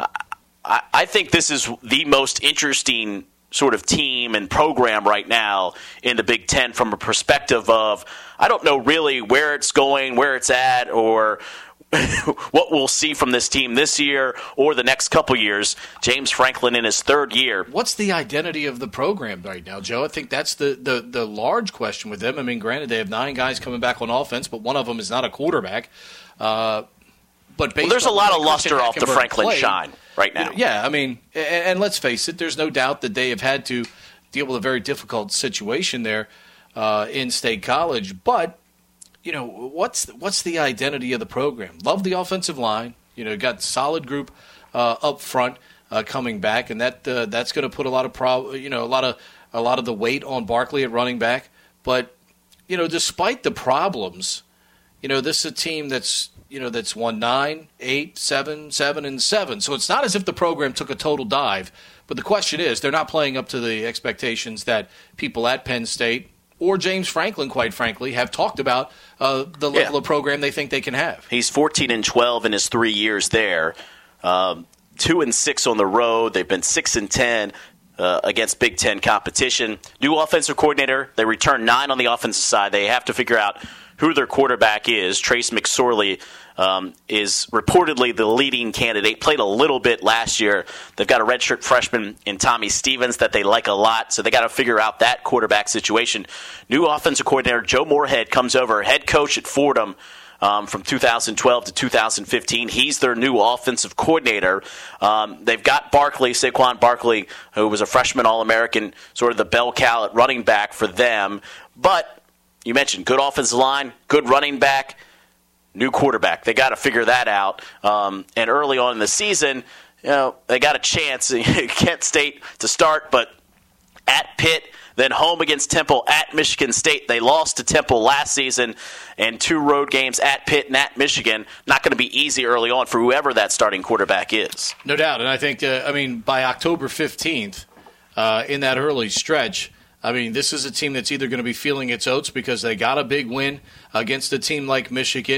I, I think this is the most interesting sort of team and program right now in the Big Ten from a perspective of, I don't know really where it's going, where it's at, or what we'll see from this team this year or the next couple years. James Franklin in his third year. What's the identity of the program right now, Joe? I think that's the, the, the large question with them. I mean, granted, they have nine guys coming back on offense, but one of them is not a quarterback. Uh, but well, there's a lot of luster off the Franklin played, shine right now. You know, yeah, I mean, and, and let's face it, there's no doubt that they have had to deal with a very difficult situation there uh, in State College, but you know, what's what's the identity of the program? Love the offensive line. You know, got solid group uh, up front uh, coming back, and that uh, that's going to put a lot of pro, you know, a lot of a lot of the weight on Barkley at running back. But you know, despite the problems, you know, this is a team that's you know that's won nine, eight, seven, seven, and seven. So it's not as if the program took a total dive. But the question is, they're not playing up to the expectations that people at Penn State or James Franklin, quite frankly, have talked about uh, the level yeah. of program they think they can have. He's fourteen and twelve in his three years there. Um, two and six on the road. They've been six and ten uh, against Big Ten competition. New offensive coordinator. They return nine on the offensive side. They have to figure out who their quarterback is. Trace McSorley um, is reportedly the leading candidate. Played a little bit last year. They've got a redshirt freshman in Tommy Stevens that they like a lot, so they got to figure out that quarterback situation. New offensive coordinator Joe Moorhead comes over, head coach at Fordham um, from two thousand twelve to two thousand fifteen. He's their new offensive coordinator. Um, they've got Barkley, Saquon Barkley, who was a freshman All-American, sort of the bell cow at running back for them. But you mentioned good offensive line, good running back, new quarterback. They got to figure that out. Um, and early on in the season, you know, they got a chance. Kent State to start, but at Pitt, then home against Temple, at Michigan State. They lost to Temple last season, and two road games at Pitt and at Michigan. Not going to be easy early on for whoever that starting quarterback is. No doubt. And I think, uh, I mean, by October fifteenth, uh, in that early stretch, I mean, this is a team that's either going to be feeling its oats because they got a big win against a team like Michigan,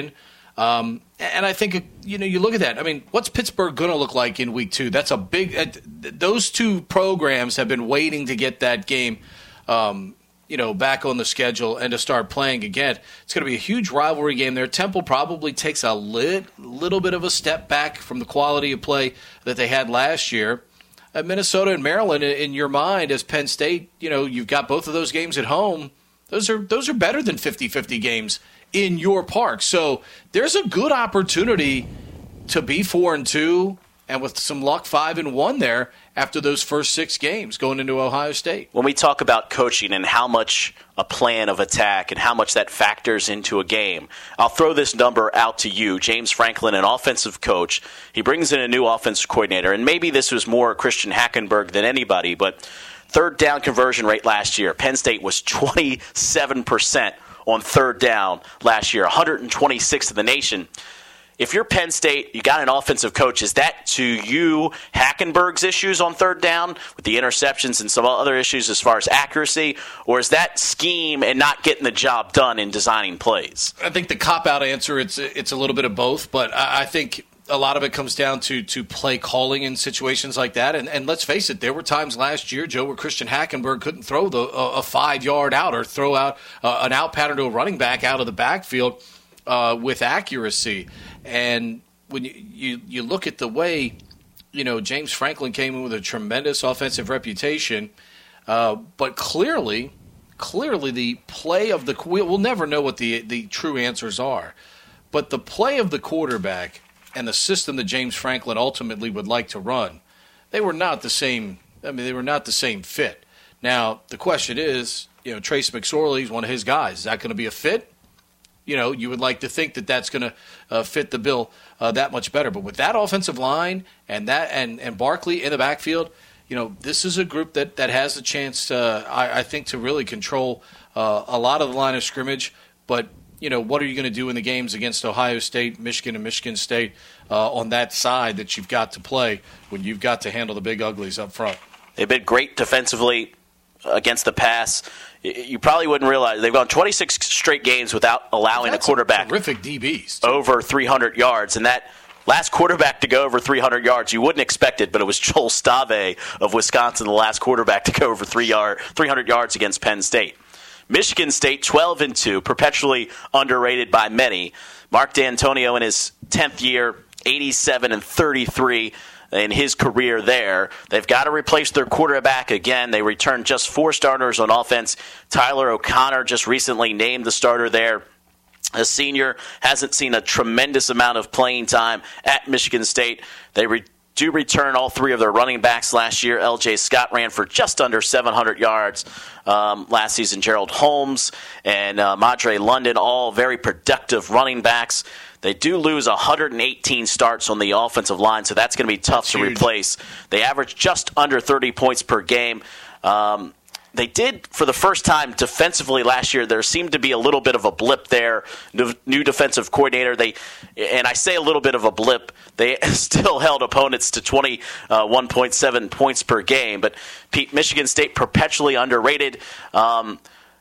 Um, and I think, you know, you look at that. I mean, what's Pittsburgh going to look like in week two? That's a big uh, – those two programs have been waiting to get that game, um, you know, back on the schedule and to start playing again. It's going to be a huge rivalry game there. Temple probably takes a lit, little bit of a step back from the quality of play that they had last year. Uh, Minnesota and Maryland, in your mind, as Penn State, you know, you've got both of those games at home. Those are those are better than fifty-fifty games in your park. So there's a good opportunity to be four and two, and with some luck, five and one there after those first six games going into Ohio State. When we talk about coaching and how much a plan of attack and how much that factors into a game, I'll throw this number out to you. James Franklin, an offensive coach, he brings in a new offensive coordinator, and maybe this was more Christian Hackenberg than anybody, but third down conversion rate last year, Penn State was twenty-seven percent on third down last year, one hundred twenty-sixth in the nation. If you're Penn State, you got an offensive coach, is that to you Hackenberg's issues on third down with the interceptions and some other issues as far as accuracy, or is that scheme and not getting the job done in designing plays? I think the cop-out answer, it's it's a little bit of both, but I think a lot of it comes down to to play calling in situations like that. And, and let's face it, there were times last year, Joe, where Christian Hackenberg couldn't throw the, a, a five-yard out or throw out uh, an out pattern to a running back out of the backfield uh, with accuracy. And when you, you, you look at the way, you know, James Franklin came in with a tremendous offensive reputation, uh, but clearly, clearly the play of the – we'll never know what the the true answers are, but the play of the quarterback – and the system that James Franklin ultimately would like to run, they were not the same. I mean, they were not the same fit. Now, the question is, you know, Trace McSorley is one of his guys. Is that going to be a fit? You know, you would like to think that that's going to uh, fit the bill uh, that much better. But with that offensive line and that and, and Barkley in the backfield, you know, this is a group that, that has a chance, uh, I, I think, to really control uh, a lot of the line of scrimmage. But you know, what are you going to do in the games against Ohio State, Michigan, and Michigan State uh, on that side that you've got to play when you've got to handle the big uglies up front? They've been great defensively against the pass. You probably wouldn't realize they've gone twenty-six straight games without allowing That's a quarterback terrific D Bs too. Over three hundred yards, and that last quarterback to go over three hundred yards, you wouldn't expect it, but it was Joel Stave of Wisconsin, the last quarterback to go over three yard, three hundred yards against Penn State. Michigan State, twelve and two, perpetually underrated by many. Mark D'Antonio in his tenth year, eighty-seven and thirty-three in his career there. They've got to replace their quarterback again. They returned just four starters on offense. Tyler O'Connor just recently named the starter there. A senior, hasn't seen a tremendous amount of playing time at Michigan State. They re- do return all three of their running backs last year. L J Scott ran for just under seven hundred yards um, last season. Gerald Holmes and uh, Madre London, all very productive running backs. They do lose one hundred eighteen starts on the offensive line, so that's going to be tough that's to huge. replace. They average just under thirty points per game. Um, They did, for the first time defensively last year, there seemed to be a little bit of a blip there. New, new defensive coordinator. They, and I say a little bit of a blip, they still held opponents to twenty-one point seven points per game. But Pete, Michigan State perpetually underrated. Um,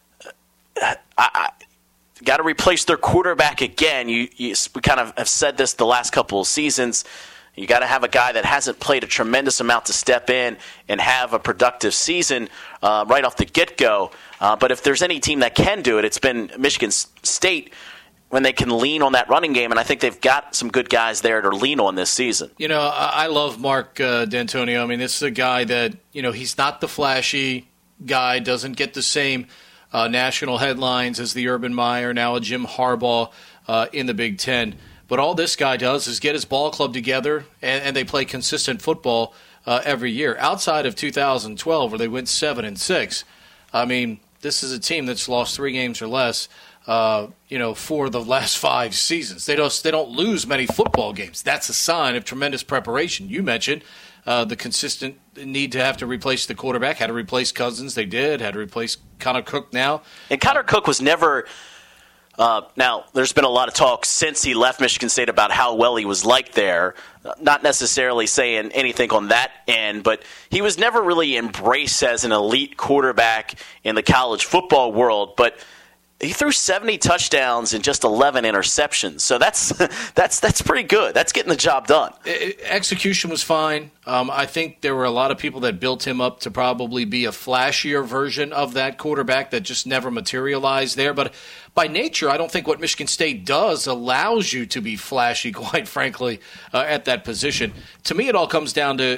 I, I got to replace their quarterback again. You, you, we kind of have said this the last couple of seasons. You got to have a guy that hasn't played a tremendous amount to step in and have a productive season uh, right off the get-go. Uh, but if there's any team that can do it, it's been Michigan State when they can lean on that running game, and I think they've got some good guys there to lean on this season. You know, I love Mark uh, D'Antonio. I mean, this is a guy that, you know, he's not the flashy guy, doesn't get the same uh, national headlines as the Urban Meyer, now a Jim Harbaugh uh, in the Big Ten. But all this guy does is get his ball club together, and, and they play consistent football uh, every year. Outside of two thousand twelve, where they went seven and six, I mean, this is a team that's lost three games or less, uh, you know, for the last five seasons. They don't they don't lose many football games. That's a sign of tremendous preparation. You mentioned uh, the consistent need to have to replace the quarterback. Had to replace Cousins. They did. Had to replace Connor Cook now. And Connor Cook was never. Uh, now, there's been a lot of talk since he left Michigan State about how well he was liked there. Not necessarily saying anything on that end, but he was never really embraced as an elite quarterback in the college football world. But he threw seventy touchdowns and just eleven interceptions. So that's that's that's pretty good. That's getting the job done. Execution was fine. Um, I think there were a lot of people that built him up to probably be a flashier version of that quarterback that just never materialized there. But by nature, I don't think what Michigan State does allows you to be flashy, quite frankly, uh, at that position. To me, it all comes down to,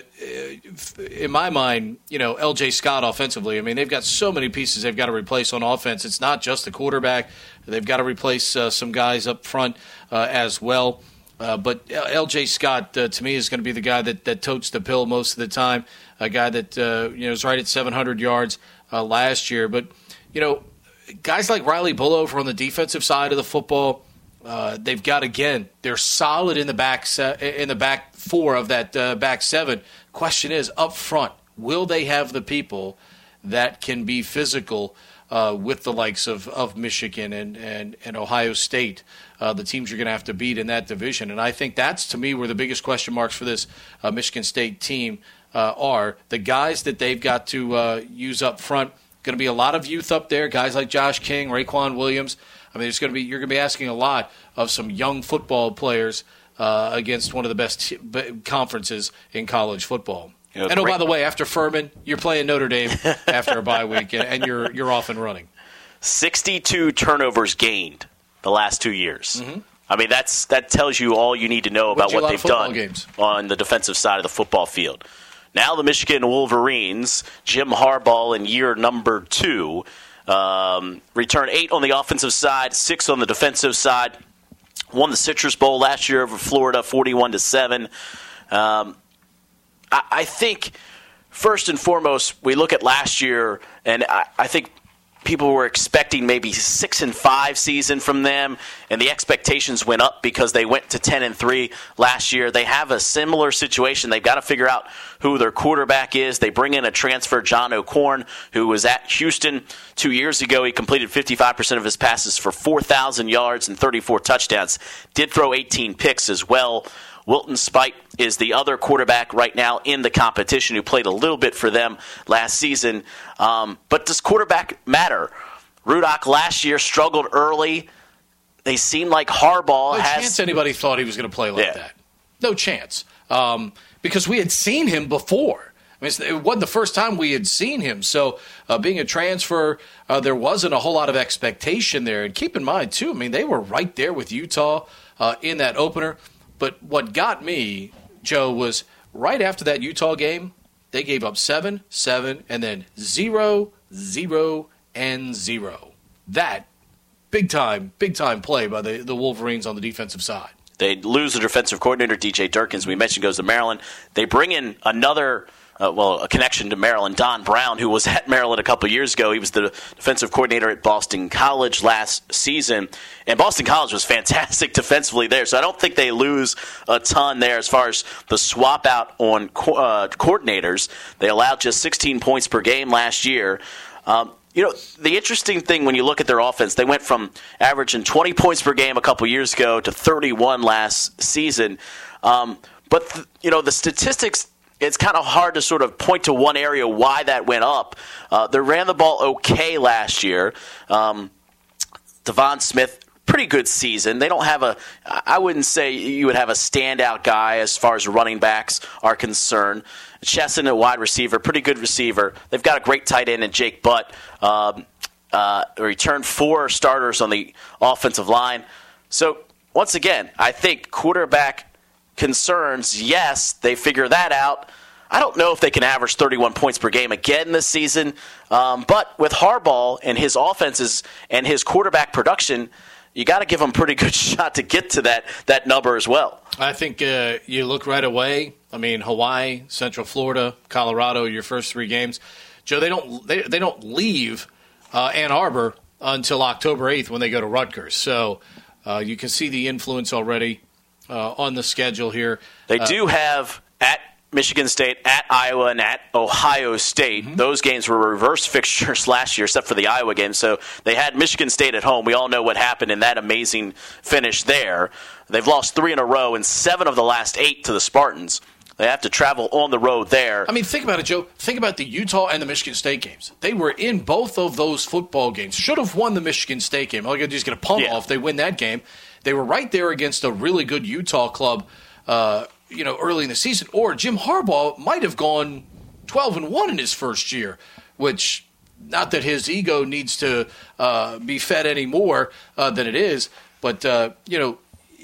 uh, in my mind, you know, L J Scott offensively. I mean, they've got so many pieces they've got to replace on offense. It's not just the quarterback. They've got to replace uh, some guys up front uh, as well. Uh, but L J Scott, uh, to me, is going to be the guy that, that totes the pill most of the time, a guy that uh, you know is right at seven hundred yards uh, last year. But, you know, guys like Riley Bullover on the defensive side of the football, uh, they've got, again, they're solid in the back se- in the back four of that uh, back seven. Question is, up front, will they have the people that can be physical uh, with the likes of, of Michigan and, and, and Ohio State, uh, the teams you're going to have to beat in that division? And I think that's, to me, where the biggest question marks for this uh, Michigan State team uh, are. The guys that they've got to uh, use up front. Going to be a lot of youth up there, guys like Josh King, Raekwon Williams. I mean, there's going to be you're going to be asking a lot of some young football players uh, against one of the best t- conferences in college football. You know, and oh, by the way, after Furman, you're playing Notre Dame after a bye week, and, and you're you're off and running. sixty-two turnovers gained the last two years. Mm-hmm. I mean, that's that tells you all you need to know about what they've done games. on the defensive side of the football field. Now the Michigan Wolverines, Jim Harbaugh in year number two, um, return eight on the offensive side, six on the defensive side. Won the Citrus Bowl last year over Florida, forty-one to seven. Um, I, I think first and foremost, we look at last year, and I, I think people were expecting maybe six and five season from them, and the expectations went up because they went to ten and three last year. They have a similar situation. They've got to figure out who their quarterback is. They bring in a transfer, John O'Korn, who was at Houston two years ago. He completed fifty-five percent of his passes for four thousand yards and thirty-four touchdowns. Did throw eighteen picks as well. Wilton Speight is the other quarterback right now in the competition who played a little bit for them last season. Um, but does quarterback matter? Rudock last year struggled early. They seem like Harbaugh no has... No chance anybody thought he was going to play like yeah. that. No chance. Um, because we had seen him before. I mean, it wasn't the first time we had seen him. So uh, being a transfer, uh, there wasn't a whole lot of expectation there. And keep in mind, too, I mean, they were right there with Utah uh, in that opener. But what got me, Joe, was right after that Utah game, they gave up seven, seven, and then zero, zero, and zero. That, big-time, big-time play by the, the Wolverines on the defensive side. They lose the defensive coordinator, D J Durkins, we mentioned, goes to Maryland. They bring in another... Uh, well, a connection to Maryland, Don Brown, who was at Maryland a couple of years ago. He was the defensive coordinator at Boston College last season, and Boston College was fantastic defensively there, so I don't think they lose a ton there as far as the swap out on co- uh, coordinators. They allowed just sixteen points per game last year. Um, you know, the interesting thing when you look at their offense, they went from averaging twenty points per game a couple years ago to thirty-one last season. Um, but, th- you know, the statistics, it's kind of hard to sort of point to one area why that went up. Uh, they ran the ball okay last year. Um, Devon Smith, pretty good season. They don't have a – I wouldn't say you would have a standout guy as far as running backs are concerned. Chesson, a wide receiver, pretty good receiver. They've got a great tight end in Jake Butt. Um, uh, returned four starters on the offensive line. So, once again, I think quarterback – concerns, yes, they figure that out. I don't know if they can average thirty-one points per game again this season, um, but with Harbaugh and his offenses and his quarterback production, you got to give them a pretty good shot to get to that that number as well. I think uh, you look right away. I mean, Hawaii, Central Florida, Colorado, your first three games. Joe, they don't they, they don't leave uh, Ann Arbor until October eighth when they go to Rutgers. So uh, you can see the influence already Uh, on the schedule here. They uh, do have at Michigan State, at Iowa, and at Ohio State. Mm-hmm. Those games were reverse fixtures last year, except for the Iowa game. So they had Michigan State at home. We all know what happened in that amazing finish there. They've lost three in a row and seven of the last eight to the Spartans. They have to travel on the road there. I mean, think about it, Joe. Think about the Utah and the Michigan State games. They were in both of those football games. Should have won the Michigan State game. All you got to do is get a punt yeah. off. They win that game. They were right there against a really good Utah club, uh, you know, early in the season. Or Jim Harbaugh might have gone twelve and one in his first year, which, not that his ego needs to uh, be fed any more uh, than it is, but uh, you know,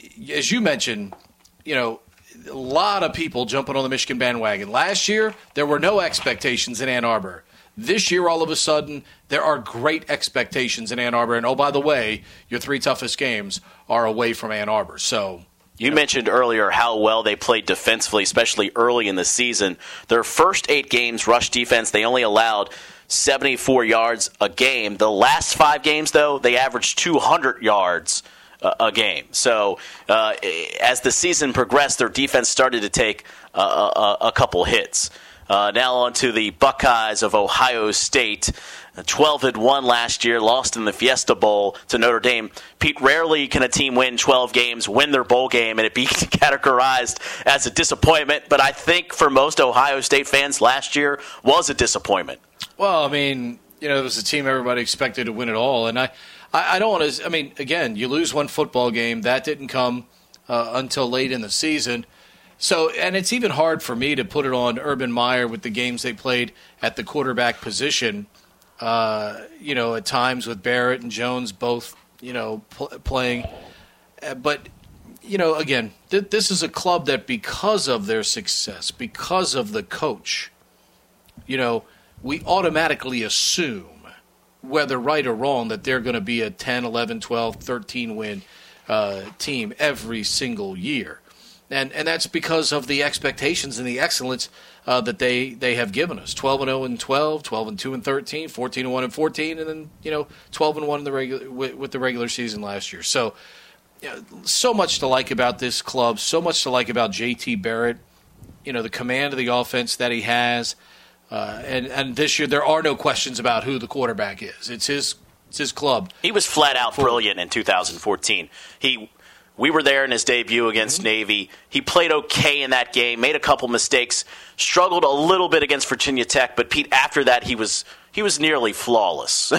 as you mentioned, you know. A lot of people jumping on the Michigan bandwagon. Last year, there were no expectations in Ann Arbor. This year, all of a sudden, there are great expectations in Ann Arbor. And, oh, by the way, your three toughest games are away from Ann Arbor. So You mentioned earlier how well they played defensively, especially early in the season. Their first eight games, rush defense, they only allowed seventy-four yards a game. The last five games, though, they averaged two hundred yards a game. So uh, as the season progressed, their defense started to take a, a, a couple hits. Uh, now on to the Buckeyes of Ohio State. twelve and one last year, lost in the Fiesta Bowl to Notre Dame. Pete, rarely can a team win twelve games, win their bowl game, and it be categorized as a disappointment. But I think for most Ohio State fans, last year was a disappointment. Well, I mean, you know, it was a team everybody expected to win it all. And I, I, I don't want to – I mean, again, you lose one football game. That didn't come uh, until late in the season. So, and it's even hard for me to put it on Urban Meyer with the games they played at the quarterback position. Uh, you know, at times with Barrett and Jones both, you know, pl- playing. Uh, but, you know, again, th- this is a club that because of their success, because of the coach, you know, we automatically assume, whether right or wrong, that they're going to be a ten, eleven, twelve, thirteen win uh, team every single year. And and that's because of the expectations and the excellence uh, that they, they have given us. twelve and oh and twelve, twelve and two and thirteen, fourteen and one and fourteen, and then, you know, twelve and one in the regular with, with the regular season last year. So, you know, so much to like about this club, so much to like about J T Barrett. You know, the command of the offense that he has, uh, and and this year there are no questions about who the quarterback is. It's his it's his club. He was flat out brilliant in two thousand fourteen. He. We were there in his debut against mm-hmm. Navy. He played okay in that game, made a couple mistakes, struggled a little bit against Virginia Tech, but Pete, after that, he was he was nearly flawless.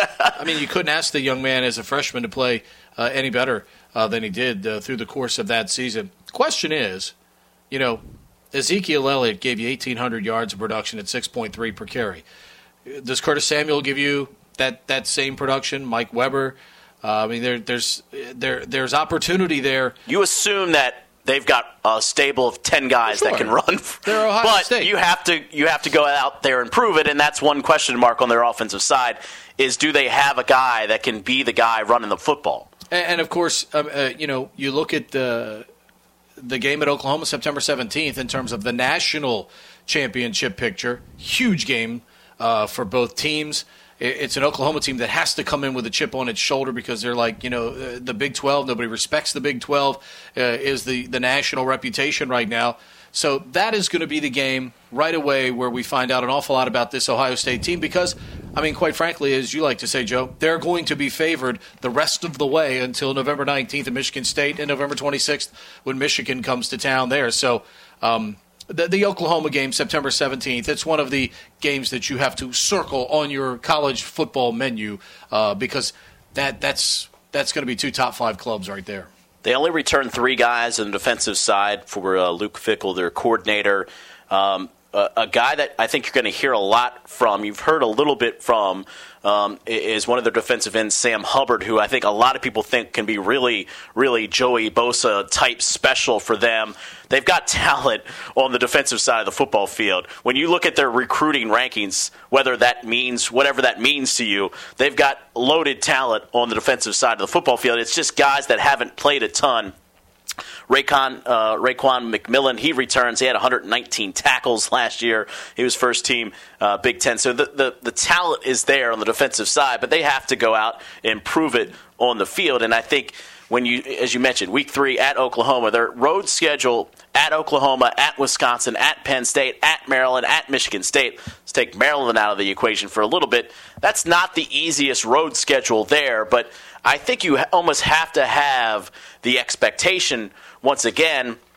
I mean, you couldn't ask the young man as a freshman to play uh, any better uh, than he did uh, through the course of that season. The question is, you know, Ezekiel Elliott gave you eighteen hundred yards of production at six point three per carry. Does Curtis Samuel give you that, that same production? Mike Weber? Uh, I mean, there, there's there, there's opportunity there. You assume that they've got a stable of ten guys sure. that can run, They're Ohio but State. you have to you have to go out there and prove it. And that's one question mark on their offensive side: is do they have a guy that can be the guy running the football? And, and of course, um, uh, you know, you look at the the game at Oklahoma, September seventeenth, in terms of the national championship picture. Huge game uh, for both teams. It's an Oklahoma team that has to come in with a chip on its shoulder because they're like, you know, uh, the Big twelve. Nobody respects the Big twelve, uh, is the, the national reputation right now. So that is going to be the game right away where we find out an awful lot about this Ohio State team because, I mean, quite frankly, as you like to say, Joe, they're going to be favored the rest of the way until November nineteenth at Michigan State and November twenty-sixth when Michigan comes to town there. So, um The, the Oklahoma game, September seventeenth, it's one of the games that you have to circle on your college football menu uh, because that that's that's going to be two top five clubs right there. They only returned three guys on the defensive side for uh, Luke Fickell, their coordinator. Um, a, a guy that I think you're going to hear a lot from, you've heard a little bit from, um, is one of their defensive ends, Sam Hubbard, who I think a lot of people think can be really, really Joey Bosa type special for them. They've got talent on the defensive side of the football field. When you look at their recruiting rankings, whether that means whatever that means to you, they've got loaded talent on the defensive side of the football field. It's just guys that haven't played a ton. Raekwon, uh, Raekwon McMillan, he returns. He had one hundred nineteen tackles last year. He was first team uh, Big Ten. So the, the, the talent is there on the defensive side, but they have to go out and prove it on the field. And I think when you, as you mentioned, week three at Oklahoma, their road schedule at Oklahoma, at Wisconsin, at Penn State, at Maryland, at Michigan State. Let's take Maryland out of the equation for a little bit. That's not the easiest road schedule there, but I think you almost have to have the expectation, once again,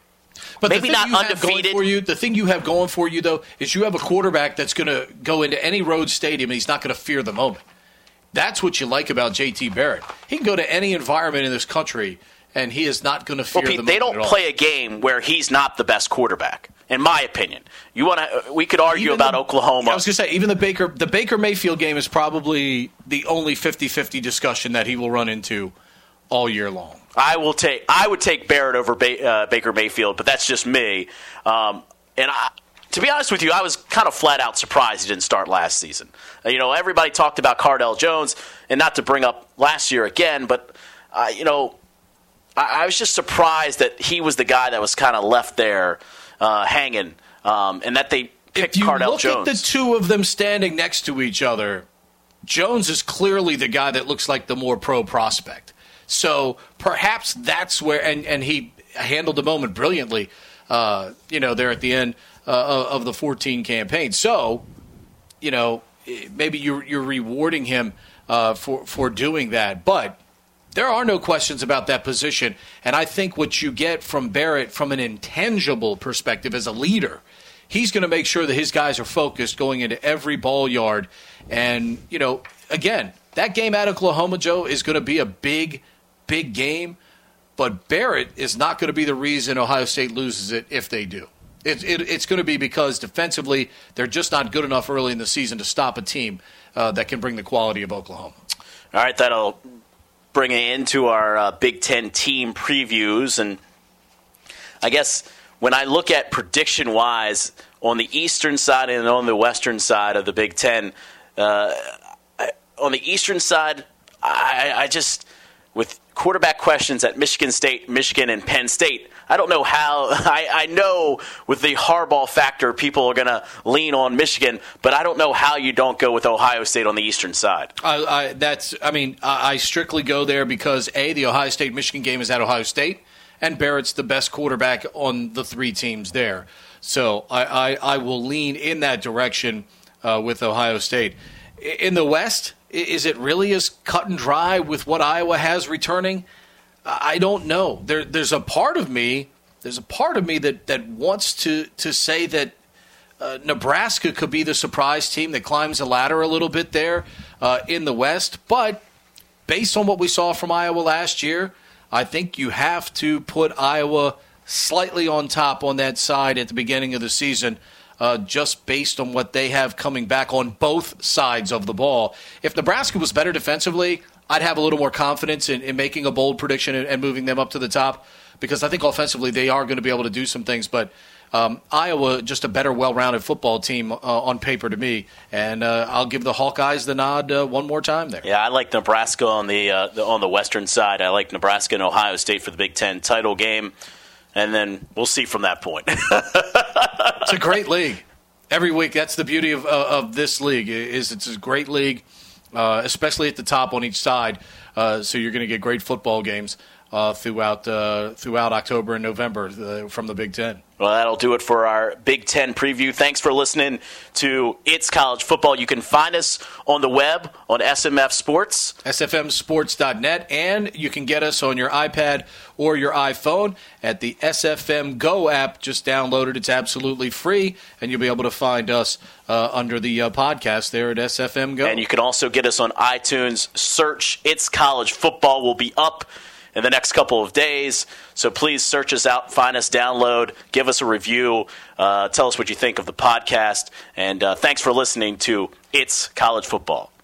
But maybe not you undefeated. For you, the thing you have going for you, though, is you have a quarterback that's going to go into any road stadium and he's not going to fear the moment. That's what you like about J T Barrett. He can go to any environment in this country, and he is not going to fear well, Pete, the moment they don't at all. play a game where he's not the best quarterback, in my opinion. You want to? We could argue Even about the, Oklahoma. I was going to say, even the Baker, the Baker Mayfield game is probably the only fifty-fifty discussion that he will run into all year long. I will take. I would take Barrett over ba- uh, Baker Mayfield, but that's just me. Um, and I, to be honest with you, I was kind of flat out surprised he didn't start last season. Uh, you know, everybody talked about Cardale Jones, and not to bring up last year again, but uh, you know, I, I was just surprised that he was the guy that was kind of left there uh, hanging, um, and that they picked if you Cardale look Jones. at the two of them standing next to each other, Jones is clearly the guy that looks like the more pro prospect. So perhaps that's where, and, and he handled the moment brilliantly, uh, you know, there at the end uh, of the fourteen campaign. So, you know, maybe you're, you're rewarding him uh, for, for doing that. But there are no questions about that position. And I think what you get from Barrett from an intangible perspective as a leader, he's going to make sure that his guys are focused going into every ball yard. And, you know, again, that game at Oklahoma, Joe, is going to be a big big game, but Barrett is not going to be the reason Ohio State loses it if they do. It, it, it's going to be because defensively they're just not good enough early in the season to stop a team uh, that can bring the quality of Oklahoma. All right, that'll bring it into our uh, Big Ten team previews. And I guess when I look at prediction-wise on the eastern side and on the western side of the Big Ten, uh, I, on the eastern side, I, I just – with quarterback questions at Michigan State, Michigan, and Penn State, I don't know how. I, I know with the Harbaugh factor, people are going to lean on Michigan, but I don't know how you don't go with Ohio State on the eastern side. I, I, that's. I mean, I, I strictly go there because, A, the Ohio State-Michigan game is at Ohio State, and Barrett's the best quarterback on the three teams there. So I, I, I will lean in that direction uh, with Ohio State. In the West, is it really as cut and dry with what Iowa has returning? I don't know. There, there's a part of me, there's a part of me that, that wants to to say that uh, Nebraska could be the surprise team that climbs the ladder a little bit there uh, in the West. But based on what we saw from Iowa last year, I think you have to put Iowa slightly on top on that side at the beginning of the season. Uh, just based on what they have coming back on both sides of the ball. If Nebraska was better defensively, I'd have a little more confidence in, in making a bold prediction and, and moving them up to the top, because I think offensively they are going to be able to do some things. But um, Iowa, just a better, well-rounded football team uh, on paper to me, and uh, I'll give the Hawkeyes the nod uh, one more time there. Yeah, I like Nebraska on the, uh, the on the western side. I like Nebraska and Ohio State for the Big Ten title game. And then we'll see from that point. It's a great league. Every week, that's the beauty of uh, of this league, is it's a great league, uh, especially at the top on each side. Uh, so you're going to get great football games uh, throughout uh, throughout October and November uh, from the Big Ten. Well, that'll do it for our Big Ten preview. Thanks for listening to It's College Football. You can find us on the web on S M F Sports. S F M sports dot net, and you can get us on your iPad or your iPhone at the S F M Go app. Just download it. It's absolutely free, and you'll be able to find us uh, under the uh, podcast there at S F M Go. And you can also get us on iTunes. Search It's College Football. Will be up in the next couple of days. So please search us out, find us, download, give us a review, uh, tell us what you think of the podcast. And uh, thanks for listening to It's College Football.